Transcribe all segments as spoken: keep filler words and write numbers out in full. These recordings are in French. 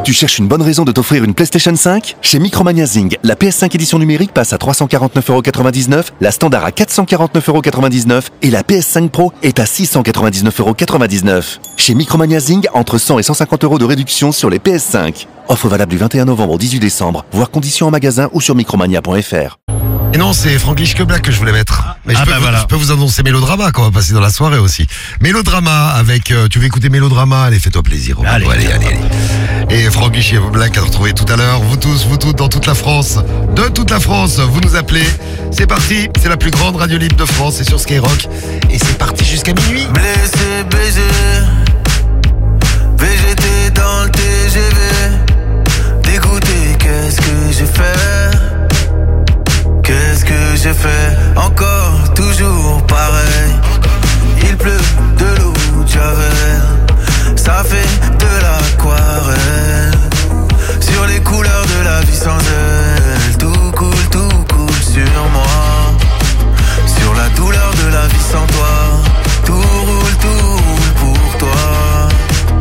Tu cherches une bonne raison de t'offrir une PlayStation cinq ? Chez Micromania Zing, la P S cinq édition numérique passe à trois cent quarante-neuf euros quatre-vingt-dix-neuf, la standard à quatre cent quarante-neuf euros quatre-vingt-dix-neuf et la P S cinq Pro est à six cent quatre-vingt-dix-neuf euros quatre-vingt-dix-neuf. Chez Micromania Zing, entre cent et cent cinquante euros de réduction sur les P S cinq. Offre valable du vingt et un novembre au dix-huit décembre, voire conditions en magasin ou sur micromania point f r. Et non, c'est Franglish que Black que je voulais mettre. Mais je, ah peux, bah vous, voilà. je peux vous annoncer Mélodrama qu'on va passer dans la soirée aussi. Mélodrama avec... Euh, tu veux écouter Mélodrama ? Allez, fais-toi plaisir. Allez, allez, allez, allez. Et Franglish et Black à retrouver tout à l'heure. Vous tous, vous toutes, dans toute la France. De toute la France, vous nous appelez. C'est parti, c'est la plus grande radio libre de France. C'est sur Skyrock. Et c'est parti jusqu'à minuit. Blessé, B G, V G T dans le T G V. Dégoûté, qu'est-ce que j'ai fait ? Qu'est-ce que j'ai fait? Encore, toujours pareil. Il pleut de l'eau de Javel. Ça fait de l'aquarelle. Sur les couleurs de la vie sans elle. Tout coule, tout coule sur moi. Sur la douleur de la vie sans toi. Tout roule, tout roule pour toi.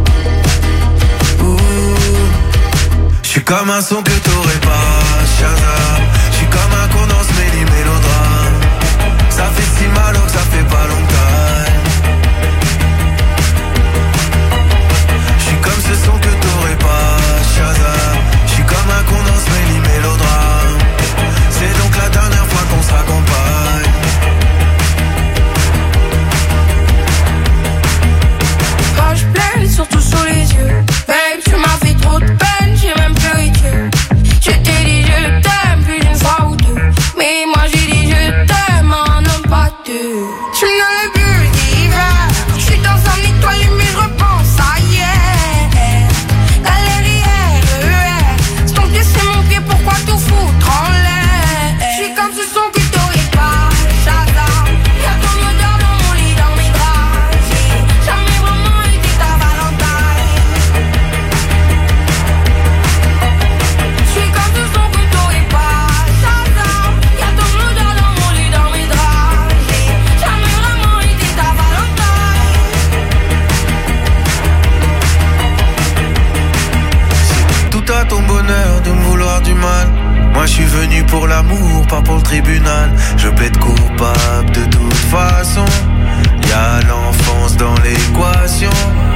J'suis comme un son que t'aurais pas, Shazam. J'suis comme un condensé des mélodrames. Ça fait si mal que ça fait pas longtemps. J'suis comme ce son que t'aurais pas, Shazam. J'suis comme un condensé des mélodrames. C'est donc la dernière fois qu'on se raccompagne. Quand je pleure, surtout sous les yeux. Babe, tu m'as fait trop de peine, j'ai même pleuré Dieu. Je t'ai dit je t'aime plus d'une fois ou deux. Mais moi j'ai dit je t'aime un homme pas deux. Je me donne le bulle d'hiver. Je suis dans un étoile mais je repense à hier. Galerie R E R. C'est ton pied, c'est mon pied, pourquoi tout foutre en l'air? Je suis comme ce son que t'aurais pas, Shazam. Y'a ton odeur dans mon lit, dans mes draps. J'ai jamais vraiment été ta Valentine. Je suis comme ce son que t'aurais pas, Shazam. Y'a ton odeur dans mon lit, dans mes draps. J'ai jamais vraiment été ta Valentine. Tout à ton bonheur de me vouloir du mal. Moi je suis venu pour l'amour, pas pour le tribunal. Je plaide coupable de toute façon. Y'a l'enfance dans l'équation.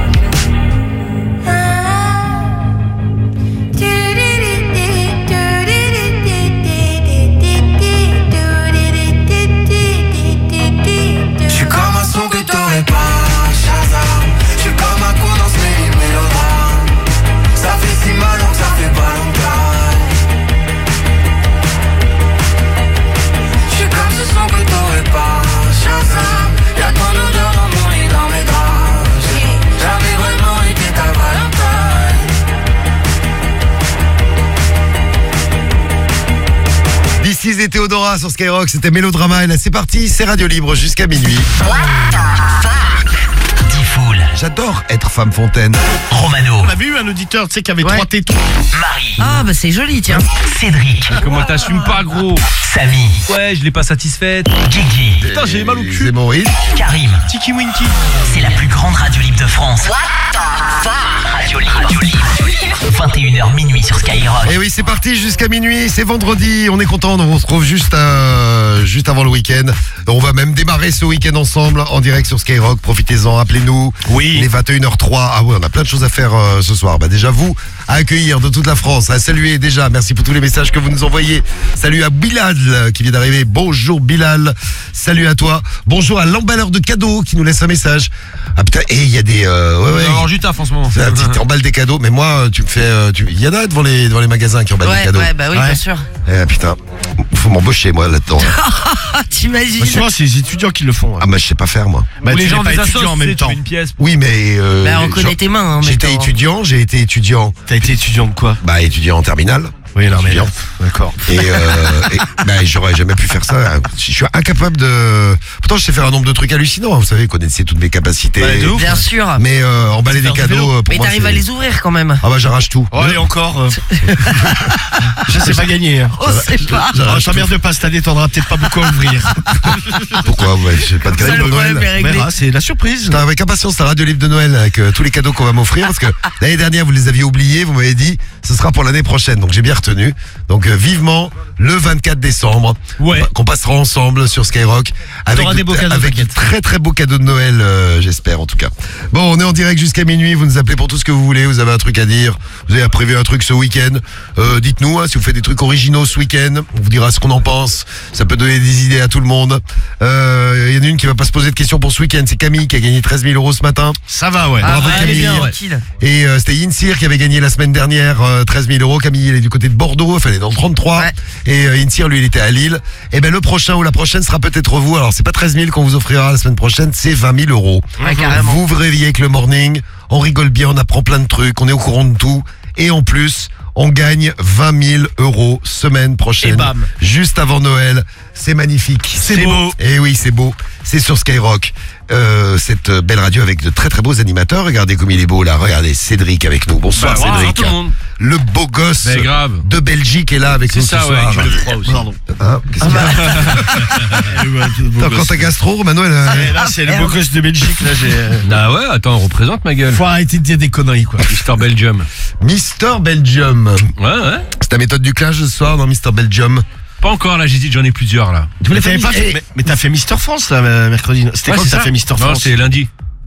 Je suis comme un son que t'aurais pas, Shazam. Je suis comme un condensé des mélodrames. Ça fait si mal que ça fait pas longtemps. Je suis comme ce son que t'aurais pas, Shazam. Y'a ton odeur dans mon lit, dans mes draps. J'ai jamais vraiment été ta Valentine. This is et Théodora sur Skyrock. C'était Mélodrama. Et là, c'est parti. C'est Radio Libre jusqu'à minuit. Diffoul, J'adore être femme fontaine. Romano, On avait eu un auditeur, tu sais, qui avait Ouais. trois tétons. Marie, Ah bah c'est joli tiens. Cédric, Comment t'assumes pas, gros? Samy, Ouais, je l'ai pas satisfaite. Guigui, Putain, j'ai mal au cul. C'est Maurice. Karim. Tiki Winky. C'est la plus grande radio libre de France. Radio libre. Radio libre. vingt et une heures minuit sur Skyrock. Et oui, c'est parti jusqu'à minuit. C'est vendredi. On est content. On se retrouve juste, euh, juste avant le week-end. On va même démarrer ce week-end ensemble en direct sur Skyrock. Profitez-en. Appelez-nous. Oui. Il est vingt et une heures zéro trois. Ah ouais, on a plein de choses à faire euh, ce soir. Bah déjà vous à accueillir de toute la France, à saluer déjà. Merci pour tous les messages que vous nous envoyez. Salut à Bilal euh, qui vient d'arriver. Bonjour Bilal. Salut à toi. Bonjour à l'emballeur de cadeaux qui nous laisse un message. Ah putain, et il y a des euh, ouais ouais. Alors, du taf en ce moment. C'est un petit emballe des cadeaux, mais moi tu me fais euh, tu il y en a devant les devant les magasins qui emballent des Ouais, cadeaux. ouais, bah oui, Ouais. bien sûr. Eh putain, faut m'embaucher moi là-dedans. Ah, t'imagines? Bah, souvent, c'est les étudiants qui le font. hein. Ah moi je sais pas faire moi. Bah, Ou tu les n'es gens pas des étudiant assos, en tu sais, même tu temps. fais une pièce. Oui mais euh, Bah, on connaît genre, tes mains, hein, J'étais mettons. étudiant, j'ai été étudiant. T'as été étudiant de quoi? Bah étudiant en terminale. Oui, non, mais Bien. non. D'accord. Et, euh, et bah, j'aurais jamais pu faire ça. Je suis incapable de. Pourtant, je sais faire un nombre de trucs hallucinants. Vous savez, vous connaissez toutes mes capacités. Ouais, de ouf. Bien sûr. Mais euh, emballer des faire du cadeaux, vélo. euh, pour Mais moi, t'arrives c'est- à les ouvrir quand même. Ah bah j'arrache tout. Oh, et encore. euh, Je sais pas gagner. Hein. Oh, c'est pas. Oh, t'emmerde pas cette année, t'en auras peut-être pas beaucoup à ouvrir. Pourquoi ouais, j'ai pas de Ça, cadeau le de problème Noël. est réglé. Verra, c'est la surprise. J'attends avec impatience la radio libre de Noël avec euh, tous les cadeaux qu'on va m'offrir parce que l'année dernière vous les aviez oubliés, vous m'avez dit ce sera pour l'année prochaine, donc j'ai bien retenu. Donc euh, vivement le vingt-quatre décembre, Ouais. qu'on- qu'on passera ensemble sur Skyrock avec, T'auras de- des beaux cadeaux, avec de t'inquiète. très très beaux cadeaux de Noël, euh, j'espère en tout cas. Bon, on est en direct jusqu'à minuit, vous nous appelez pour tout ce que vous voulez, vous avez un truc à dire, vous avez prévu un truc ce week-end, euh, dites-nous hein, si vous faites des trucs originaux ce week-end, on vous dira ce qu'on en pense, ça peut donner des idées à tout le monde. Euh, Il y en a une qui va pas se poser de questions pour ce week-end, c'est Camille qui a gagné treize mille euros ce matin. Ça va, ouais. Bravo, Ah, allez Camille. bien, tranquille. Et euh, c'était Insir qui avait gagné la semaine dernière euh, treize mille euros. Camille, elle est du côté de Bordeaux, enfin elle est dans le trente-trois. Ouais. Et euh, Insir, lui, il était à Lille. Et ben le prochain ou la prochaine sera peut-être vous. Alors c'est pas treize mille qu'on vous offrira la semaine prochaine, c'est vingt mille euros. Ouais, carrément. Vous vous réveillez avec le morning, on rigole bien, on apprend plein de trucs, on est au courant de tout. Et en plus, on gagne vingt mille euros semaine prochaine. Et bam. Juste avant Noël. C'est magnifique. C'est beau. Et oui, c'est beau. C'est sur Skyrock. Euh, cette euh, belle radio avec de très très beaux animateurs. Regardez comme il est beau là. Regardez Cédric avec nous. Bonsoir Bah, bonsoir Cédric. tout le monde. Le beau gosse Mais grave. de Belgique est là avec C'est nous ça, ce ouais, soir. je le crois aussi. Pardon. Hein, qu'est-ce qu'il y a Attends, quand t'as gastro, Romano, elle a- Et là, c'est le beau gosse de Belgique. Là, j'ai. Ah ouais, attends, on représente ma gueule. Faut arrêter de dire des conneries, quoi. Mister Belgium. Mister Belgium. Ouais, ouais. C'est ta méthode du clash ce soir dans Mister Belgium. Pas encore là, j'ai dit j'en ai plusieurs là. Mais t'avais pas fait- mais- mais t'as fait Mister France, là, mercredi. C'était Ouais, quand c'est que t'as ça. fait Mister Non, France? c'est lundi.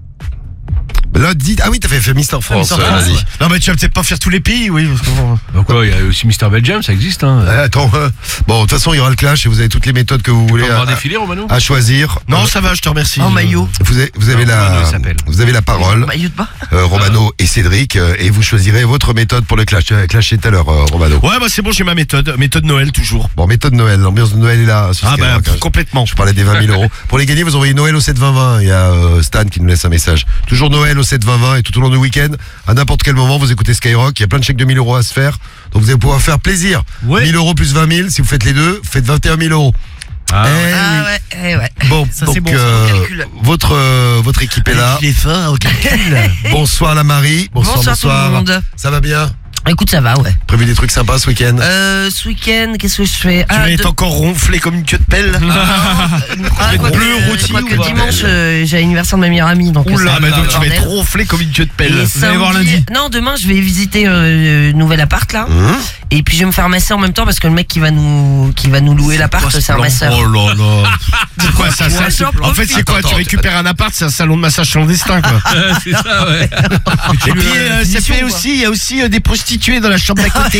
Là, dis... Ah oui, t'as fait, fait Mister France. Mister euh, France, lundi. ouais. Non, mais tu vas peut-être pas faire tous les pays, oui. Parce que bon. Donc quoi, il y a aussi Mister Belgium, ça existe hein. Ouais, attends. euh, Bon, de toute façon, il y aura le clash et vous avez toutes les méthodes que vous voulez On va à, voir défiler Romano. à choisir. Non, ça va, je te remercie. En maillot. Vous avez, vous avez Non, Romano, la, il s'appelle. vous avez la parole, Maillot de bain. euh, Romano et Cédric, euh, et vous choisirez votre méthode pour le clash. Tu as clashé tout à l'heure, euh, Romano. Ouais, bah c'est bon, j'ai ma méthode. Méthode Noël, toujours. Bon, méthode Noël, l'ambiance de Noël est là. sur Ah, bah, Skyrock, hein. complètement. Je parlais des vingt mille euros. Pour les gagner, vous envoyez Noël au sept vingt vingt. Il y a euh, Stan qui nous laisse un message. Toujours Noël au sept vingt vingt et tout au long du week-end, à n'importe quel moment, vous écoutez Skyrock. Il y a plein de chèques de mille euros à se faire. Donc vous allez pouvoir faire plaisir. Ouais. mille euros plus vingt mille. Si vous faites les deux, vous faites vingt et un mille euros. Ah, Eh Ah oui. ouais, eh ouais. Bon, Ça, donc c'est bon, ça, euh, on calcule. votre euh, votre équipe est là. Il est fort, au calcul. Bonsoir la Marie. Bonsoir, Bonsoir tout le monde. Ça va bien? Écoute, ça va, ouais. Prévu des trucs sympas ce week-end? Euh, ce week-end, qu'est-ce que je fais? Tu vas être encore ronflé comme une queue de pelle. Ah, quoi bleu que, rôti quoi que ou pas? dimanche, euh, j'ai l'anniversaire de ma meilleure amie, donc. Oula, ça mais va donc être tu vas bordel. être ronflé comme une queue de pelle. Et Vous allez voir samedi- lundi. Non, demain, je vais visiter euh, le nouvel appart, là. Hum Et puis, je vais me faire masser en même temps parce que le mec qui va nous, qui va nous louer l'appart, c'est un masseur. Oh là là. C'est quoi ça, ça Ouais, c'est- j'en En fait, profite. c'est quoi? Attends, Tu récupères un appart, c'est un salon de massage clandestin, quoi. c'est ça, ouais. Et puis, euh, ça fait aussi, il y a aussi euh, des prostituées dans la chambre d'à côté.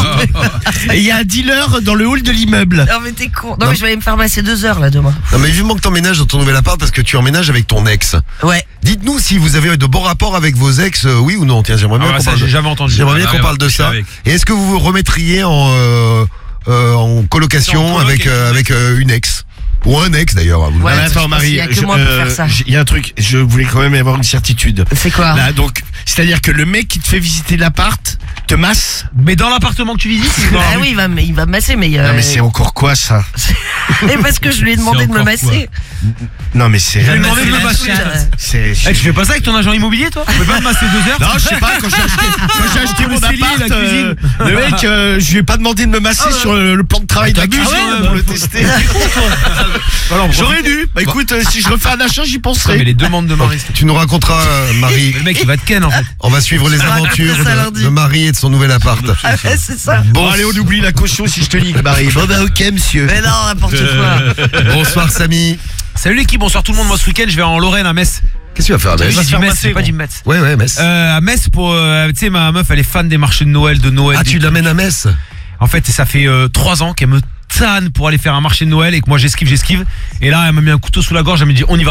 Et il y a un dealer dans le hall de l'immeuble. Non, mais t'es con. Non, mais je vais aller me faire masser deux heures, là, demain. Non mais vivement que t'emménages dans ton nouvel appart parce que tu emménages avec ton ex. Ouais. Dites-nous si vous avez de bons rapports avec vos ex, euh, oui ou non. Tiens, j'aimerais bien Ah ouais, qu'on ça, parle j'ai de... jamais entendu. J'aimerais bien Ah, qu'on ouais, parle de je suis ça. avec. Et est-ce que vous vous remettriez en euh, euh, en colocation En coloc avec euh, avec avec euh, une ex ou un ex d'ailleurs? vous le Ouais, Ah, dites. mais attends, je pense Marie, qu'il y a que je- moi pour euh, faire ça. j'ai- il y a un truc, je voulais quand même avoir une certitude. C'est quoi? Là, donc, c'est-à-dire que le mec qui te fait visiter l'appart te masse. Mais dans l'appartement que tu visites ou dans la Ah rue oui, il va, me- il va me masser, mais. Non, euh, mais c'est encore quoi ça? Mais parce que je lui ai demandé de me encore masser. Non, mais c'est. Je lui ai Elle m'a demandé fait de me la masser. suite, euh, c'est- Eh, tu fais pas ça avec ton agent immobilier toi? Tu peux pas me masser deux heures? Non, je sais pas, quand j'ai acheté, quand j'ai acheté mon Le cellier, appart, la cuisine. euh, le mec, euh, je lui ai pas demandé de me masser sur le, le plan de travail de la t'abuses, cuisine hein, pour le bah. tester. Alors, J'aurais dû. Bah écoute, euh, si je refais un achat, j'y mais penserai. les demandes de Marie. Tu nous raconteras, euh, Marie. Le mec il va te ken en fait. On va suivre les Je raconte aventures ça de, lundi. de Marie et de son nouvel appart. Ah ouais, c'est ça. Bon, allez, on oublie la caution si je te nique, Marie. Bon, bah ok, monsieur. Mais non, n'importe quoi. Bonsoir Samy. Salut l'équipe, bonsoir tout le monde. Moi ce week-end je vais en Lorraine à Metz. Qu'est-ce que tu vas faire à Metz? J'ai dit faire Metz, masser, j'ai pas bon. dit Metz. Ouais ouais Metz. Euh, à Metz pour, euh, tu sais ma meuf elle est fan des marchés de Noël, de Noël. Ah des tu trucs. l'amènes à Metz? En fait ça fait euh, trois ans qu'elle me tanne pour aller faire un marché de Noël et que moi j'esquive, j'esquive. Et là elle m'a mis un couteau sous la gorge, elle m'a dit on y va.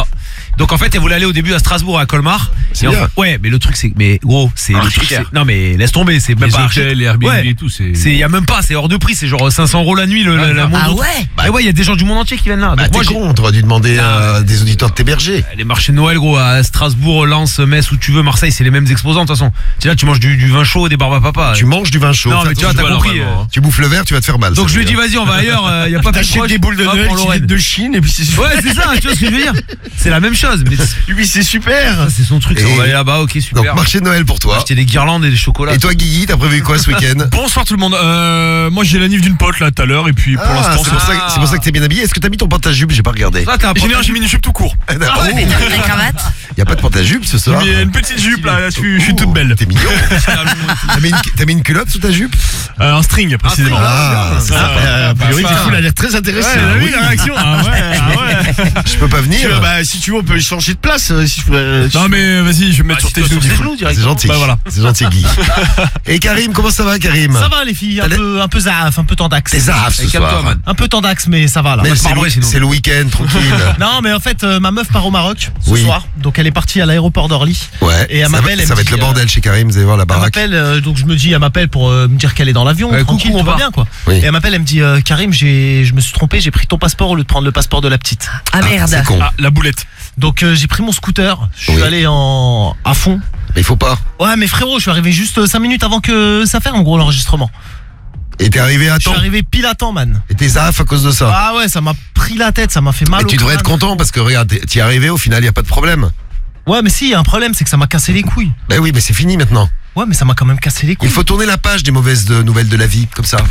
Donc en fait, elle voulait aller au début à Strasbourg à Colmar. C'est Et bien. enfin- ouais, mais le truc c'est que mais gros, c'est Ah, le c'est truc, cher. c'est- non mais laisse tomber, c'est même Les pas hôtels, les Airbnb Ouais. et tout, c'est. C'est y a même pas, c'est hors de prix, c'est genre cinq cents euros la nuit le, le- la Ah monde- ouais. Bah ouais, il y a des gens du monde entier qui viennent là. Bah, Donc t'es moi j'ai con, t'aurais dû demander à des auditeurs de t'héberger. les marchés de Noël gros à Strasbourg, Lens, Metz où tu veux, Marseille, c'est les mêmes exposants de toute façon. Tu là, tu manges du, du vin chaud, des barbes à papa. Tu manges du vin chaud. Non fais mais tu vois, t'as attention. compris. normalement, euh. hein. Tu bouffes le verre, tu vas te faire mal. Donc ça, je lui ai c'est dit bien. vas-y, on va ailleurs, euh, y a pas plus T'achètes proche. des boules de Hop, Noël en qui Lorraine. viennent de Chine et puis c'est super. Ouais, c'est ça, tu vois ce que je veux dire. C'est la même chose, mais Oui, c'est super. ça, c'est son truc, ça, Et- on va aller là-bas, OK, Donc super. marché de Noël pour toi. Acheter des guirlandes et des chocolats. Et toi Guigui, t'as prévu quoi ce week-end? Bonsoir tout le monde. Euh, moi j'ai la nif d'une pote là tout à l'heure et puis pour Ah, l'instant c'est pour, ça que- c'est pour ça que t'es bien habillé. Est-ce que t'as mis ton pantajupe? J'ai pas regardé. Toi, t'as un c'est. Généralement j'ai mis une jupe tout court. Ah, La cravate. y a pas de pantajupe ce soir? J'ai une petite jupe là, je suis, je suis toute belle. T'es mignon. T'as mis, une- t'as mis une culotte sous ta jupe? Euh, un string précisément. Ah, c'est sympa. A priori, du coup, il a l'air très intéressé. Ouais, Ah oui, oui. la réaction. Ah ouais, ah ouais. Je peux pas Tu venir. veux, bah, si tu veux, on peut changer de place. euh, Si je peux, euh, Non mais vas-y, je vais me mettre sur tes genoux. du coup. C'est gentil. Bah voilà. C'est gentil Guy. Et Karim, comment ça va Karim? Ça va les filles, un Allez. peu, un peu zaf, un peu tendax. T'es zaf ce soir. Un peu tendax, mais ça va là. Mais te c'est parlerai, le, sinon. c'est le week-end, tranquille. Non, mais en fait, euh, ma meuf part au Maroc ce Oui. soir, donc elle est partie à l'aéroport d'Orly. Ouais. Et elle ça va, m'appelle, elle ça me va être dit, le euh, bordel chez Karim, vous allez voir la Elle baraque. m'appelle, euh, donc je me dis, elle m'appelle pour euh, me dire qu'elle est dans l'avion, Ouais, tranquille, coucou, tout on va part. bien quoi. Oui. Et elle m'appelle, elle me dit, euh, Karim, j'ai, je me suis trompé, j'ai pris ton passeport au lieu de prendre le passeport de la petite. Ah C'est merde. con. Ah, la boulette. Donc euh, j'ai pris mon scooter, je suis Oui. allé en à fond. Mais il faut pas. Ouais, mais frérot, je suis arrivé juste cinq minutes avant que ça ferme en gros l'enregistrement. Et t'es arrivé à Je suis temps. arrivé pile à temps, man. Et t'es zaf à cause de ça. Ah ouais, ça m'a pris la tête, ça m'a fait mal Et au tu devrais être crâne. content parce que regarde, t'es- t'y es arrivé, au final, y a pas de problème. Ouais, mais si, y a un problème, c'est que ça m'a cassé les couilles. Ben oui, mais c'est fini maintenant. Ouais, mais ça m'a quand même cassé les couilles. Il faut tourner la page des mauvaises de- nouvelles de la vie, comme ça.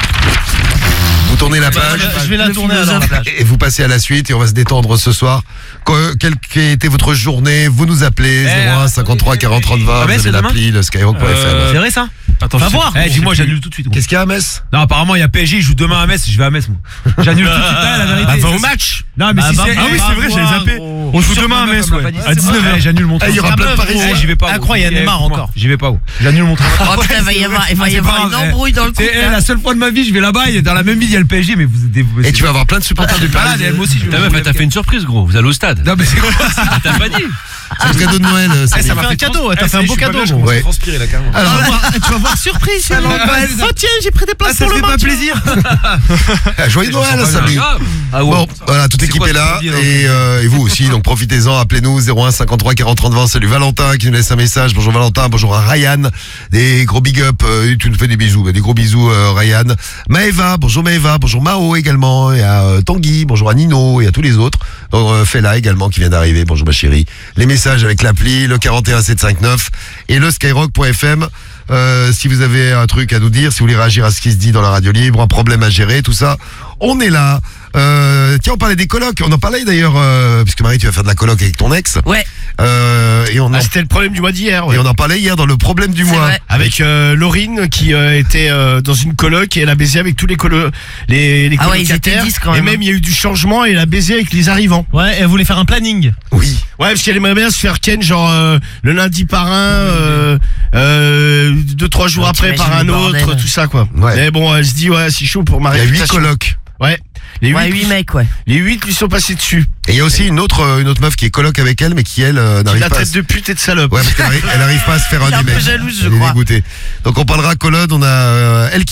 Vous tournez la page. Je vais la tourner alors, la plage. Et vous passez à la suite et on va se détendre ce soir. Que- Quelle quelle était votre journée? Vous nous appelez zéro un cinquante-trois quarante trente vingt. Ah, Vous mais avez c'est demain l'appli, le skyrock point f m. C'est vrai ça? Attends, Va je sais- voir. Eh, dis-moi, j'annule tout de suite. gros. Qu'est-ce qu'il y a à Metz? Non, apparemment, il y a P S G, il joue demain à Metz, je vais à Metz, moi. J'annule tout de suite. Ah, la vérité. Bah, va ça, au c'est- match. Non, mais Bah, si va c'est. voir, Ah oui, va c'est vrai, j'avais voir, zappé. gros. On joue Sur demain à ma Metz, meuf, ouais. elle m'a pas À dit. dix-neuf heures. J'annule mon Eh, train. il y aura Ta plein de meuf, Parisiens. gros. Eh, j'y vais pas. Ah, gros. crois, il y a Eh, Neymar écoute-moi, encore. J'y vais pas. gros. J'annule mon train. Oh putain, il va y avoir, il va Ah, y c'est avoir pas une grave, embrouille dans le C'est couple. eh, la seule fois de ma vie, je vais là-bas, et dans la même ville, il y a le P S G, mais vous êtes des. Et tu vas avoir plein de supporters du Malade, Paris. elle, moi aussi, je vais. Ta meuf, elle t'a fait une surprise, gros. Vous allez au stade. Non, mais c'est quoi Ah, t'as pas dit. C'est le cadeau de Noël. euh, Eh, Samy. ça m'a fait un cadeau, t'as fait un beau cadeau. gros. Ouais. transpirer là, carrément. Alors, Tu vas voir- tu vas voir surprise, ça l'angoisse. Oh tiens, j'ai pris des Ah, places ça pour fait le pas match. plaisir. ah, joyeux Noël, Samy. Ah Bon, voilà, toute C'est l'équipe quoi est ce là qu'on dit, là et, euh, et vous aussi, donc profitez-en, appelez-nous zéro un cinquante-trois quarante trente vingt. Salut Valentin qui nous laisse un message. Bonjour Valentin, bonjour à Ryan. Des gros big up, euh, tu nous fais des bisous, mais des gros bisous euh, Ryan. Maëva, bonjour Maëva, bonjour Mao également, et à euh, Tanguy, bonjour à Nino et à tous les autres. Donc euh, Fela également qui vient d'arriver, bonjour ma chérie. Les messages avec l'appli, le quarante et un sept cent cinquante-neuf et le skyrock point f m. Euh, si vous avez un truc à nous dire, si vous voulez réagir à ce qui se dit dans la radio libre, un problème à gérer, tout ça, on est là. Euh, tiens, on parlait des colocs. On en parlait d'ailleurs, euh, puisque Marie, tu vas faire de la coloc avec ton ex. Ouais. Euh, et, on en, Ah, c'était le problème du mois d'hier. ouais. et on en parlait hier dans le problème du C'est mois. vrai. Avec euh, Laurine qui euh, était euh, dans une coloc et elle a baisé avec tous les colo les, les Ah ouais, ils colocataires. étaient dix quand Et même, même il y a eu du changement et elle a baisé avec les arrivants. Ouais, elle voulait faire un planning. Oui. Ouais, parce qu'elle aimerait bien se faire ken genre euh, le lundi par un, euh, euh, deux trois jours Ouais, après par un t'imagines le autre, bordel. tout ça quoi. Ouais. Mais bon, elle se dit ouais, c'est chaud pour ma Il y a huit réputation. colocs. Ouais. Les Ouais, huit, huit mecs, ouais. les huit lui sont passés dessus. Et il y a aussi une autre, euh, une autre meuf qui est coloc avec elle, mais qui elle euh, Qui n'arrive la pas. À traite se... de pute et de salope. Ouais, parce qu'elle arrive, elle arrive pas à se faire un Elle est un des peu mecs. jalouse, je Elle est crois. dégoûtée. Donc on parlera colode. On a euh, El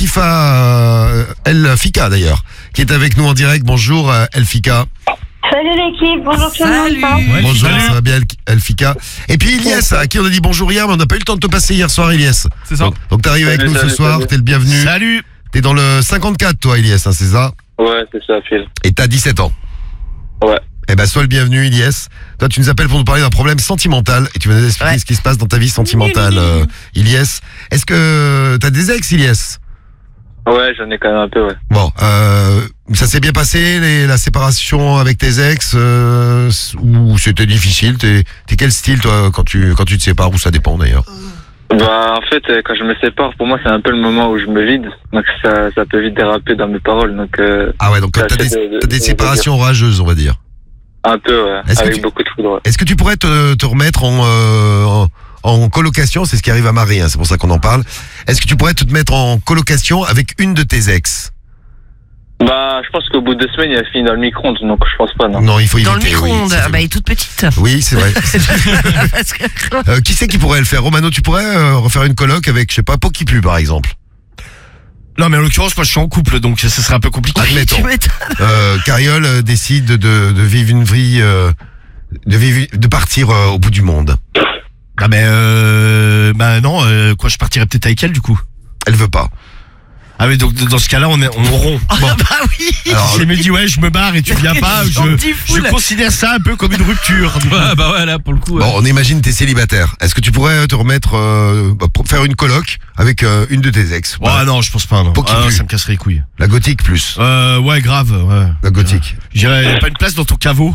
Kifa, euh, El Fika d'ailleurs, qui est avec nous en direct. Bonjour euh, El Fika. Salut l'équipe, bonjour tout le monde. Salut. ça va Ouais, Bonjour, salut. ça va bien El, El Fika. Et puis Ilyes, à qui on a dit bonjour hier, mais on n'a pas eu le temps de te passer hier soir, Ilyes. C'est ça. Donc, donc t'arrives avec Salut, nous ce salut, soir, salut. t'es le bienvenu. Salut. T'es dans le cinquante-quatre, toi, Ilyes, hein, c'est ça? Ouais, c'est ça, Phil. Et t'as dix-sept ans. Ouais. Eh ben, sois le bienvenu, Ilyes. Toi, tu nous appelles pour nous parler d'un problème sentimental et tu vas nous expliquer Ouais. ce qui se passe dans ta vie sentimentale, euh, Ilyes. Est-ce que t'as des ex, Ilyes? Ouais, j'en ai quand même un peu, ouais. Bon, euh, ça s'est bien passé, les, la séparation avec tes ex, euh, ou c'était difficile? T'es, t'es quel style, toi, quand tu, quand tu te sépares, ou ça dépend d'ailleurs? Bah, en fait, euh, quand je me sépare, pour moi, c'est un peu le moment où je me vide. Donc, ça, ça peut vite déraper dans mes paroles. Donc, euh, Ah ouais, donc Ça, t'as des, c'est de- t'as des de- de- séparations rageuses, on va dire. un peu, ouais. Est-ce que Avec tu- beaucoup de foudre, ouais. Est-ce que tu pourrais te, te remettre en, euh, en, en colocation? C'est ce qui arrive à Marie, hein, c'est pour ça qu'on en parle. Est-ce que tu pourrais te mettre en colocation avec une de tes ex? Bah, je pense qu'au bout de deux semaines, il a fini dans le micro-ondes, donc je pense pas, non. Non, il faut Dans éviter. le micro-ondes, oui, ah bah, elle est toute petite. Oui, c'est vrai. Parce que- Euh, qui c'est qui pourrait le faire? Romano, tu pourrais euh, refaire une coloc avec, je sais pas, Pokipu par exemple. Non, mais en l'occurrence, moi, je suis en couple, donc ça serait un peu compliqué. Admettons. Tu m'étonnes. Euh, Cariole euh, décide de, de vivre une vie, euh, de vivre, de partir euh, au bout du monde. Ah, mais euh, bah non, euh, quoi, je partirais peut-être avec elle, du coup. Elle veut pas. Ah mais donc dans ce cas-là on est on rompt. Bon. Ah bah oui. Alors, Si elle me dit ouais je me barre et tu viens pas, je, Gentil je foule. considère ça un peu comme une rupture. Ouais, bah ouais, là, pour le coup. ouais. Bon, on imagine t'es célibataire. Est-ce que tu pourrais te remettre, euh, bah, pour faire une coloc avec euh, une de tes ex? Ouais non je pense pas non. Pokipu. Ah, non, ça me casserait les couilles. La gothique plus. Euh ouais grave ouais. La gothique. J'irais y a pas une place dans ton caveau.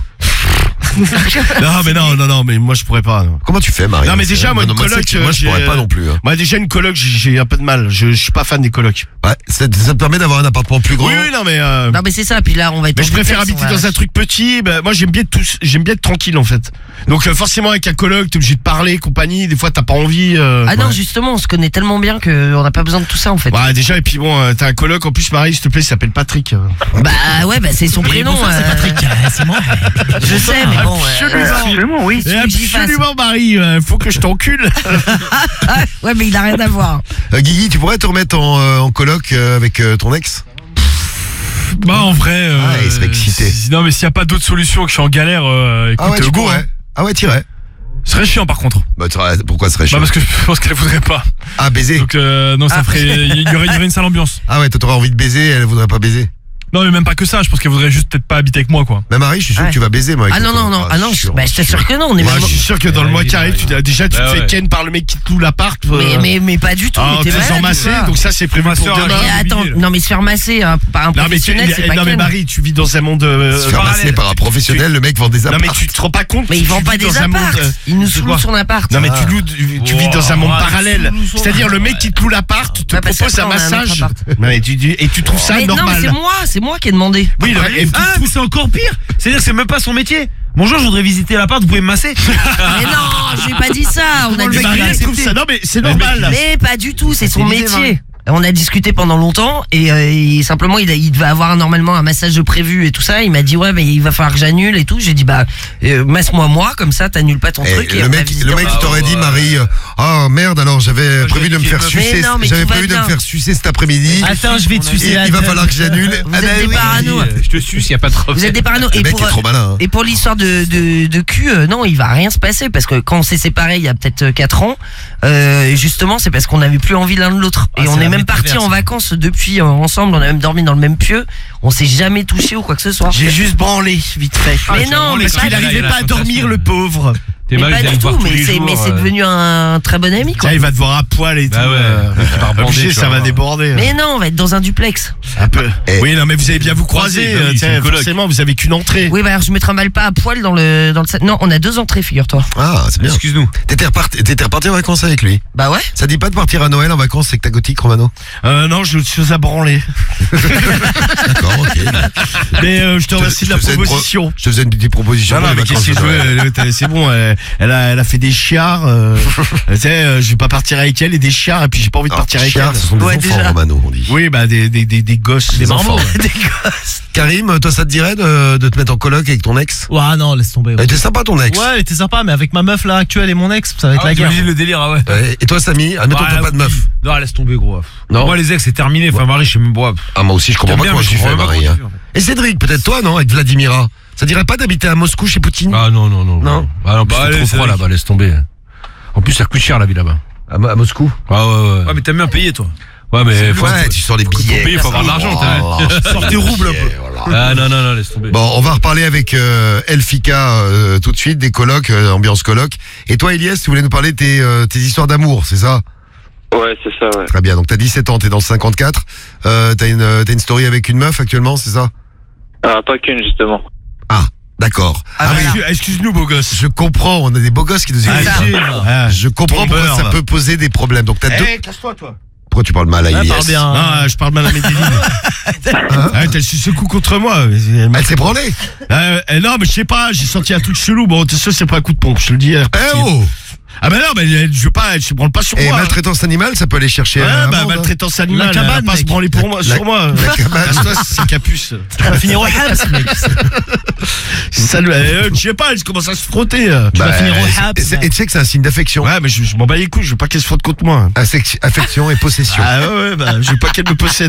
Non mais non non non mais moi je pourrais pas. Non, Comment tu fais, Marie? non mais déjà moi une moi, coloc c'est que moi je j'ai- pourrais pas non plus. Hein. Moi déjà une coloc j'ai j'ai un peu de mal. Je, je suis pas fan des colocs. Ouais, ça, ça te permet d'avoir un appartement plus grand. Oui oui non mais euh, Non mais c'est ça, puis là on va être mais en je préfère duplex, habiter on va- dans un truc petit. Ben, moi j'aime bien être tout, j'aime bien être tranquille en fait. Donc euh, forcément avec un coloc t'es obligé de parler compagnie. Des fois t'as pas envie. euh, Ah non, ouais. justement, on se connaît tellement bien qu'on n'a pas besoin de tout ça en fait. Ouais, déjà, et puis bon, euh, t'as un coloc, en plus, Marie, s'il te plaît, il s'appelle Patrick. Bah ouais, bah c'est son prénom. bonsoir, c'est euh, Patrick, c'est moi. Je sais, mais bon. euh, Absolument, oui. Et absolument, Marie, euh, faut que je t'encule. Ouais, mais il a rien à voir. Euh, Guigui, tu pourrais te remettre en, euh, en coloc euh, avec euh, ton ex? Bah en vrai. euh, Ah, il serait excité. si- Non mais s'il y a pas d'autre solution, que je suis en galère, euh, écoute, Ah ouais, tu go. pourrais. Hein. Ah ouais, t'irais. Ce serait chiant par contre. Bah, tu serais- pourquoi ce serait Bah chiant? parce que je pense qu'elle voudrait pas. Ah, baiser. Donc euh, non, ça Ah. ferait. Il y aurait, il y aurait une sale ambiance. Ah ouais, toi t'aurais envie de baiser, elle voudrait pas baiser. Non mais même pas que ça. Je pense qu'elle voudrait juste peut-être pas habiter avec moi quoi. Mais Marie, je suis sûr Ouais. que tu vas baiser, moi. avec Ah non, ton- non, non, ah non, sûr, bah je t'assure que non, on est Moi, même. je suis sûr que dans le mois qui arrive, tu, déjà, tu Bah te fais ouais. ken par le mec qui te loue l'appart. euh, Mais, mais, mais pas du tout, ah, mais t'es t'es malade, emmassé, ou quoi donc ça, c'est prévu Ma pour sœur, demain. elle- Mais attends, non mais se faire masser hein, par un Non, mais tu, professionnel, c'est pas non, mais ken. Marie, tu vis dans un monde. euh, Se faire parallèle. masser par un professionnel, le mec vend des Non, apparts. mais tu te rends pas compte. Mais tu il vend vis pas des dans un monde, apparts, euh, il nous c'est loue quoi son appart. Non mais Ah. tu loues, tu vis dans un monde Oh, parallèle. sous- sous- C'est-à-dire le mec qui te loue l'appart te Ouais, parce propose un qu'après, on a un autre massage. appart. Non, mais tu- tu- et tu trouves ça Mais non, mais normal. c'est moi, c'est moi qui ai demandé. Oui, non, et- Ah, mais c'est encore pire. C'est-à-dire que c'est même pas son métier. Bonjour, je voudrais visiter l'appart, vous pouvez me masser? Mais non, j'ai pas dit ça. On a Mais Marie, elle discuté. trouve ça. Non mais c'est normal. Mais pas du tout, c'est son l'idée, métier. On a discuté pendant longtemps et, euh, et simplement il, a, il devait avoir normalement un massage de prévu et tout ça. Il m'a dit ouais mais il va falloir que j'annule et tout. J'ai dit bah euh, masse-moi moi comme ça t'annules pas ton Eh, truc. Et le on a mec, visité le mec ensemble. t'aurait dit, Marie, euh, ah merde, alors j'avais prévu de me faire Mais sucer, non, mais j'avais tout va prévu de me bien. faire sucer cet après-midi. Attends, je vais te Et sucer la il va tête. falloir que j'annule. Vous Ah êtes bah des oui. parano. Je te suce, y a pas de problème. Vous êtes des parano. Le Et mec pour, est trop malin. hein. et pour l'histoire de, de, de cul, euh, non, il va rien se passer parce que quand on s'est séparés il y a peut-être quatre ans, euh, justement c'est parce qu'on n'avait plus envie l'un de l'autre. Ah, et on c'est est la même partis métaverse. en vacances depuis euh, ensemble, on a même dormi dans le même pieu, on s'est jamais touché ou quoi que ce soit. J'ai juste branlé vite fait. Mais non, mais Parce pas qu'il du- n'arrivait pas à dormir le pauvre. T'es mais mal, pas vous allez du me voir tout, tous mais les c'est jours, mais c'est euh. devenu un très bon ami quoi. Tiens, il va te voir à poil et tout. Bah ouais, euh, par bandé, obligé, tu ça vas va voir. déborder. Mais non, on va être dans un duplex. Un peu. Eh. Oui, non, mais vous allez bien vous croiser. Croiser, bah oui, euh, c'est tiens, une coloc. forcément, vous avez qu'une entrée. Oui, bah alors je me trimballe pas à poil dans le dans le sa- non, on a deux entrées, figure-toi. Ah, c'est bien. Excuse-nous. T'étais reparti, t'étais reparti en vacances avec lui. Bah ouais. Ça dit pas de partir à Noël en vacances, c'est que t'as gothique, Romano? Euh, non, j'ai autre chose à branler. D'accord, ok. Mais euh, je te remercie de la Je te faisais une pro- proposition. Je te faisais une petite proposition. Non, non, pour les mais qu'est-ce vacances que de je Noël. veux, elle- C'est bon, elle, elle a, elle a fait des chiards. Euh, tu sais, euh, je vais pas partir avec elle et des chiards, et puis j'ai pas envie de Alors, partir avec chiards, elle. ce sont des Ouais, enfants, déjà. Romano, on dit. Oui, bah des, des, des, des gosses. Des enfants. marmots. Des gosses. Karim, toi, ça te dirait de, de te mettre en coloc avec ton ex? Ouais, non, laisse tomber. Elle était sympa, ton ex. Ouais, elle était sympa, mais avec ma meuf là actuelle et mon ex, ça va être Ah la ouais, guerre. j'imagine le délire, ah ouais. Ouais. Et toi, Samy, admettons que Ouais, t'as pas de oui. meuf. Non, laisse tomber, gros. Non. Moi, les ex, c'est terminé. Enfin, Marie, je sais même pas. Ah, moi aussi, je comprends J'aime pas bien, comment mais tu je fais, comprends même Marie. pas hein. comment tu fais, en Et Cédric, peut-être toi, non, avec Vladimira. Ça dirait pas d'habiter à Moscou chez Poutine? Ah non, non, non. Non. Ah non, Bah, c'est allez, trop c'est froid vrai. là-bas, laisse tomber. En plus, ça coûte cher la vie là-bas. À, Mo- à Moscou? Ah ouais, ouais. Ouais, mais t'aimes bien payer, toi. Ouais, mais Ouais, faut. tu sors les billets. payer, faut avoir de l'argent, t'as vu. Sors tes roubles un peu. Ah non, non, non, laisse tomber. Bon, on va reparler avec euh, Elfika euh, tout de suite, des colocs, euh, ambiance coloc. Et toi, Elias, tu voulais nous parler de tes, euh, tes histoires d'amour, c'est ça? Ouais, c'est ça, ouais. Très bien, donc t'as dix-sept ans, t'es dans le cinquante-quatre. Euh, t'as une, euh, t'as une story avec une meuf actuellement, c'est ça? Ah, pas qu'une, justement. Ah, d'accord. Ah, oui, voilà. Excuse-nous, beau gosse. je comprends, on a des beaux gosses qui nous C'est écoutent. ça. Ah, Je comprends Ton pourquoi beurre, ça là. peut poser des problèmes. Donc t'as deux... Eh, casse-toi, toi. Pourquoi tu parles mal à Ah, Elias? parle bien. Ah, je parle mal à Medellin. Ah, t'as su ce coup contre moi. Elle m'a- Elle s'est branlée. Euh, euh, non, mais je sais pas, j'ai senti un truc chelou. Bon, de toute façon, c'est pas un coup de pompe, je te le dis. elle est Eh repartie. oh! Ah bah non, mais elle, je veux pas, elle se branle pas sur Et moi. maltraitance animale, ça peut aller chercher. Ouais, euh, bah amende, hein. maltraitance animale, La cabane, elle va pas se mec. branler pour moi, La- sur moi. la cabane. Toi, c'est capuce. Tu vas finir au Habs, mec. Ça, lui, euh, je sais pas, elle commence à se frotter. euh. Tu vas Bah, finir au c'est- Habs. c'est- Et tu sais que c'est un signe d'affection. Ouais, mais je, je m'en bats les couilles, je veux pas qu'elle se frotte contre moi. Affec- Affection et possession. Ah ouais, ouais, bah, je veux pas qu'elle me possède.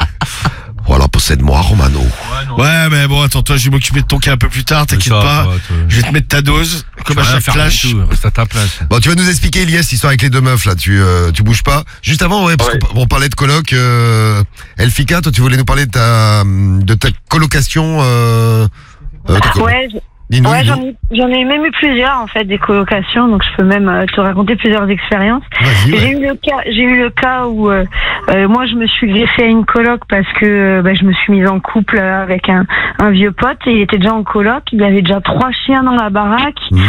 Voilà, possède-moi, Romano. Ouais, mais bon, attends, toi, je vais m'occuper de ton cas un peu plus tard, t'inquiète ça, pas. toi, toi. Je vais te mettre ta dose, comme à Rien chaque faire flash. du tout, Reste à ta place. Bon, tu vas nous expliquer, Elias, l'histoire avec les deux meufs, là. Tu, euh, tu bouges pas. Juste avant, ouais, parce Ouais. qu'on on parlait de coloc. Euh, Elfika, toi, tu voulais nous parler de ta, de ta colocation. Euh, euh, ta colo- Ouais, je- Dis-nous, ouais, dis-nous. j'en ai, j'en ai même eu plusieurs en fait des colocations, donc je peux même euh, te raconter plusieurs expériences. Vas-y, ouais. J'ai eu le cas, j'ai eu le cas où euh, euh, moi je me suis greffée à une coloc parce que euh, bah, je me suis mise en couple euh, avec un, un vieux pote et il était déjà en coloc. Il y avait déjà trois chiens dans la baraque, Mhm.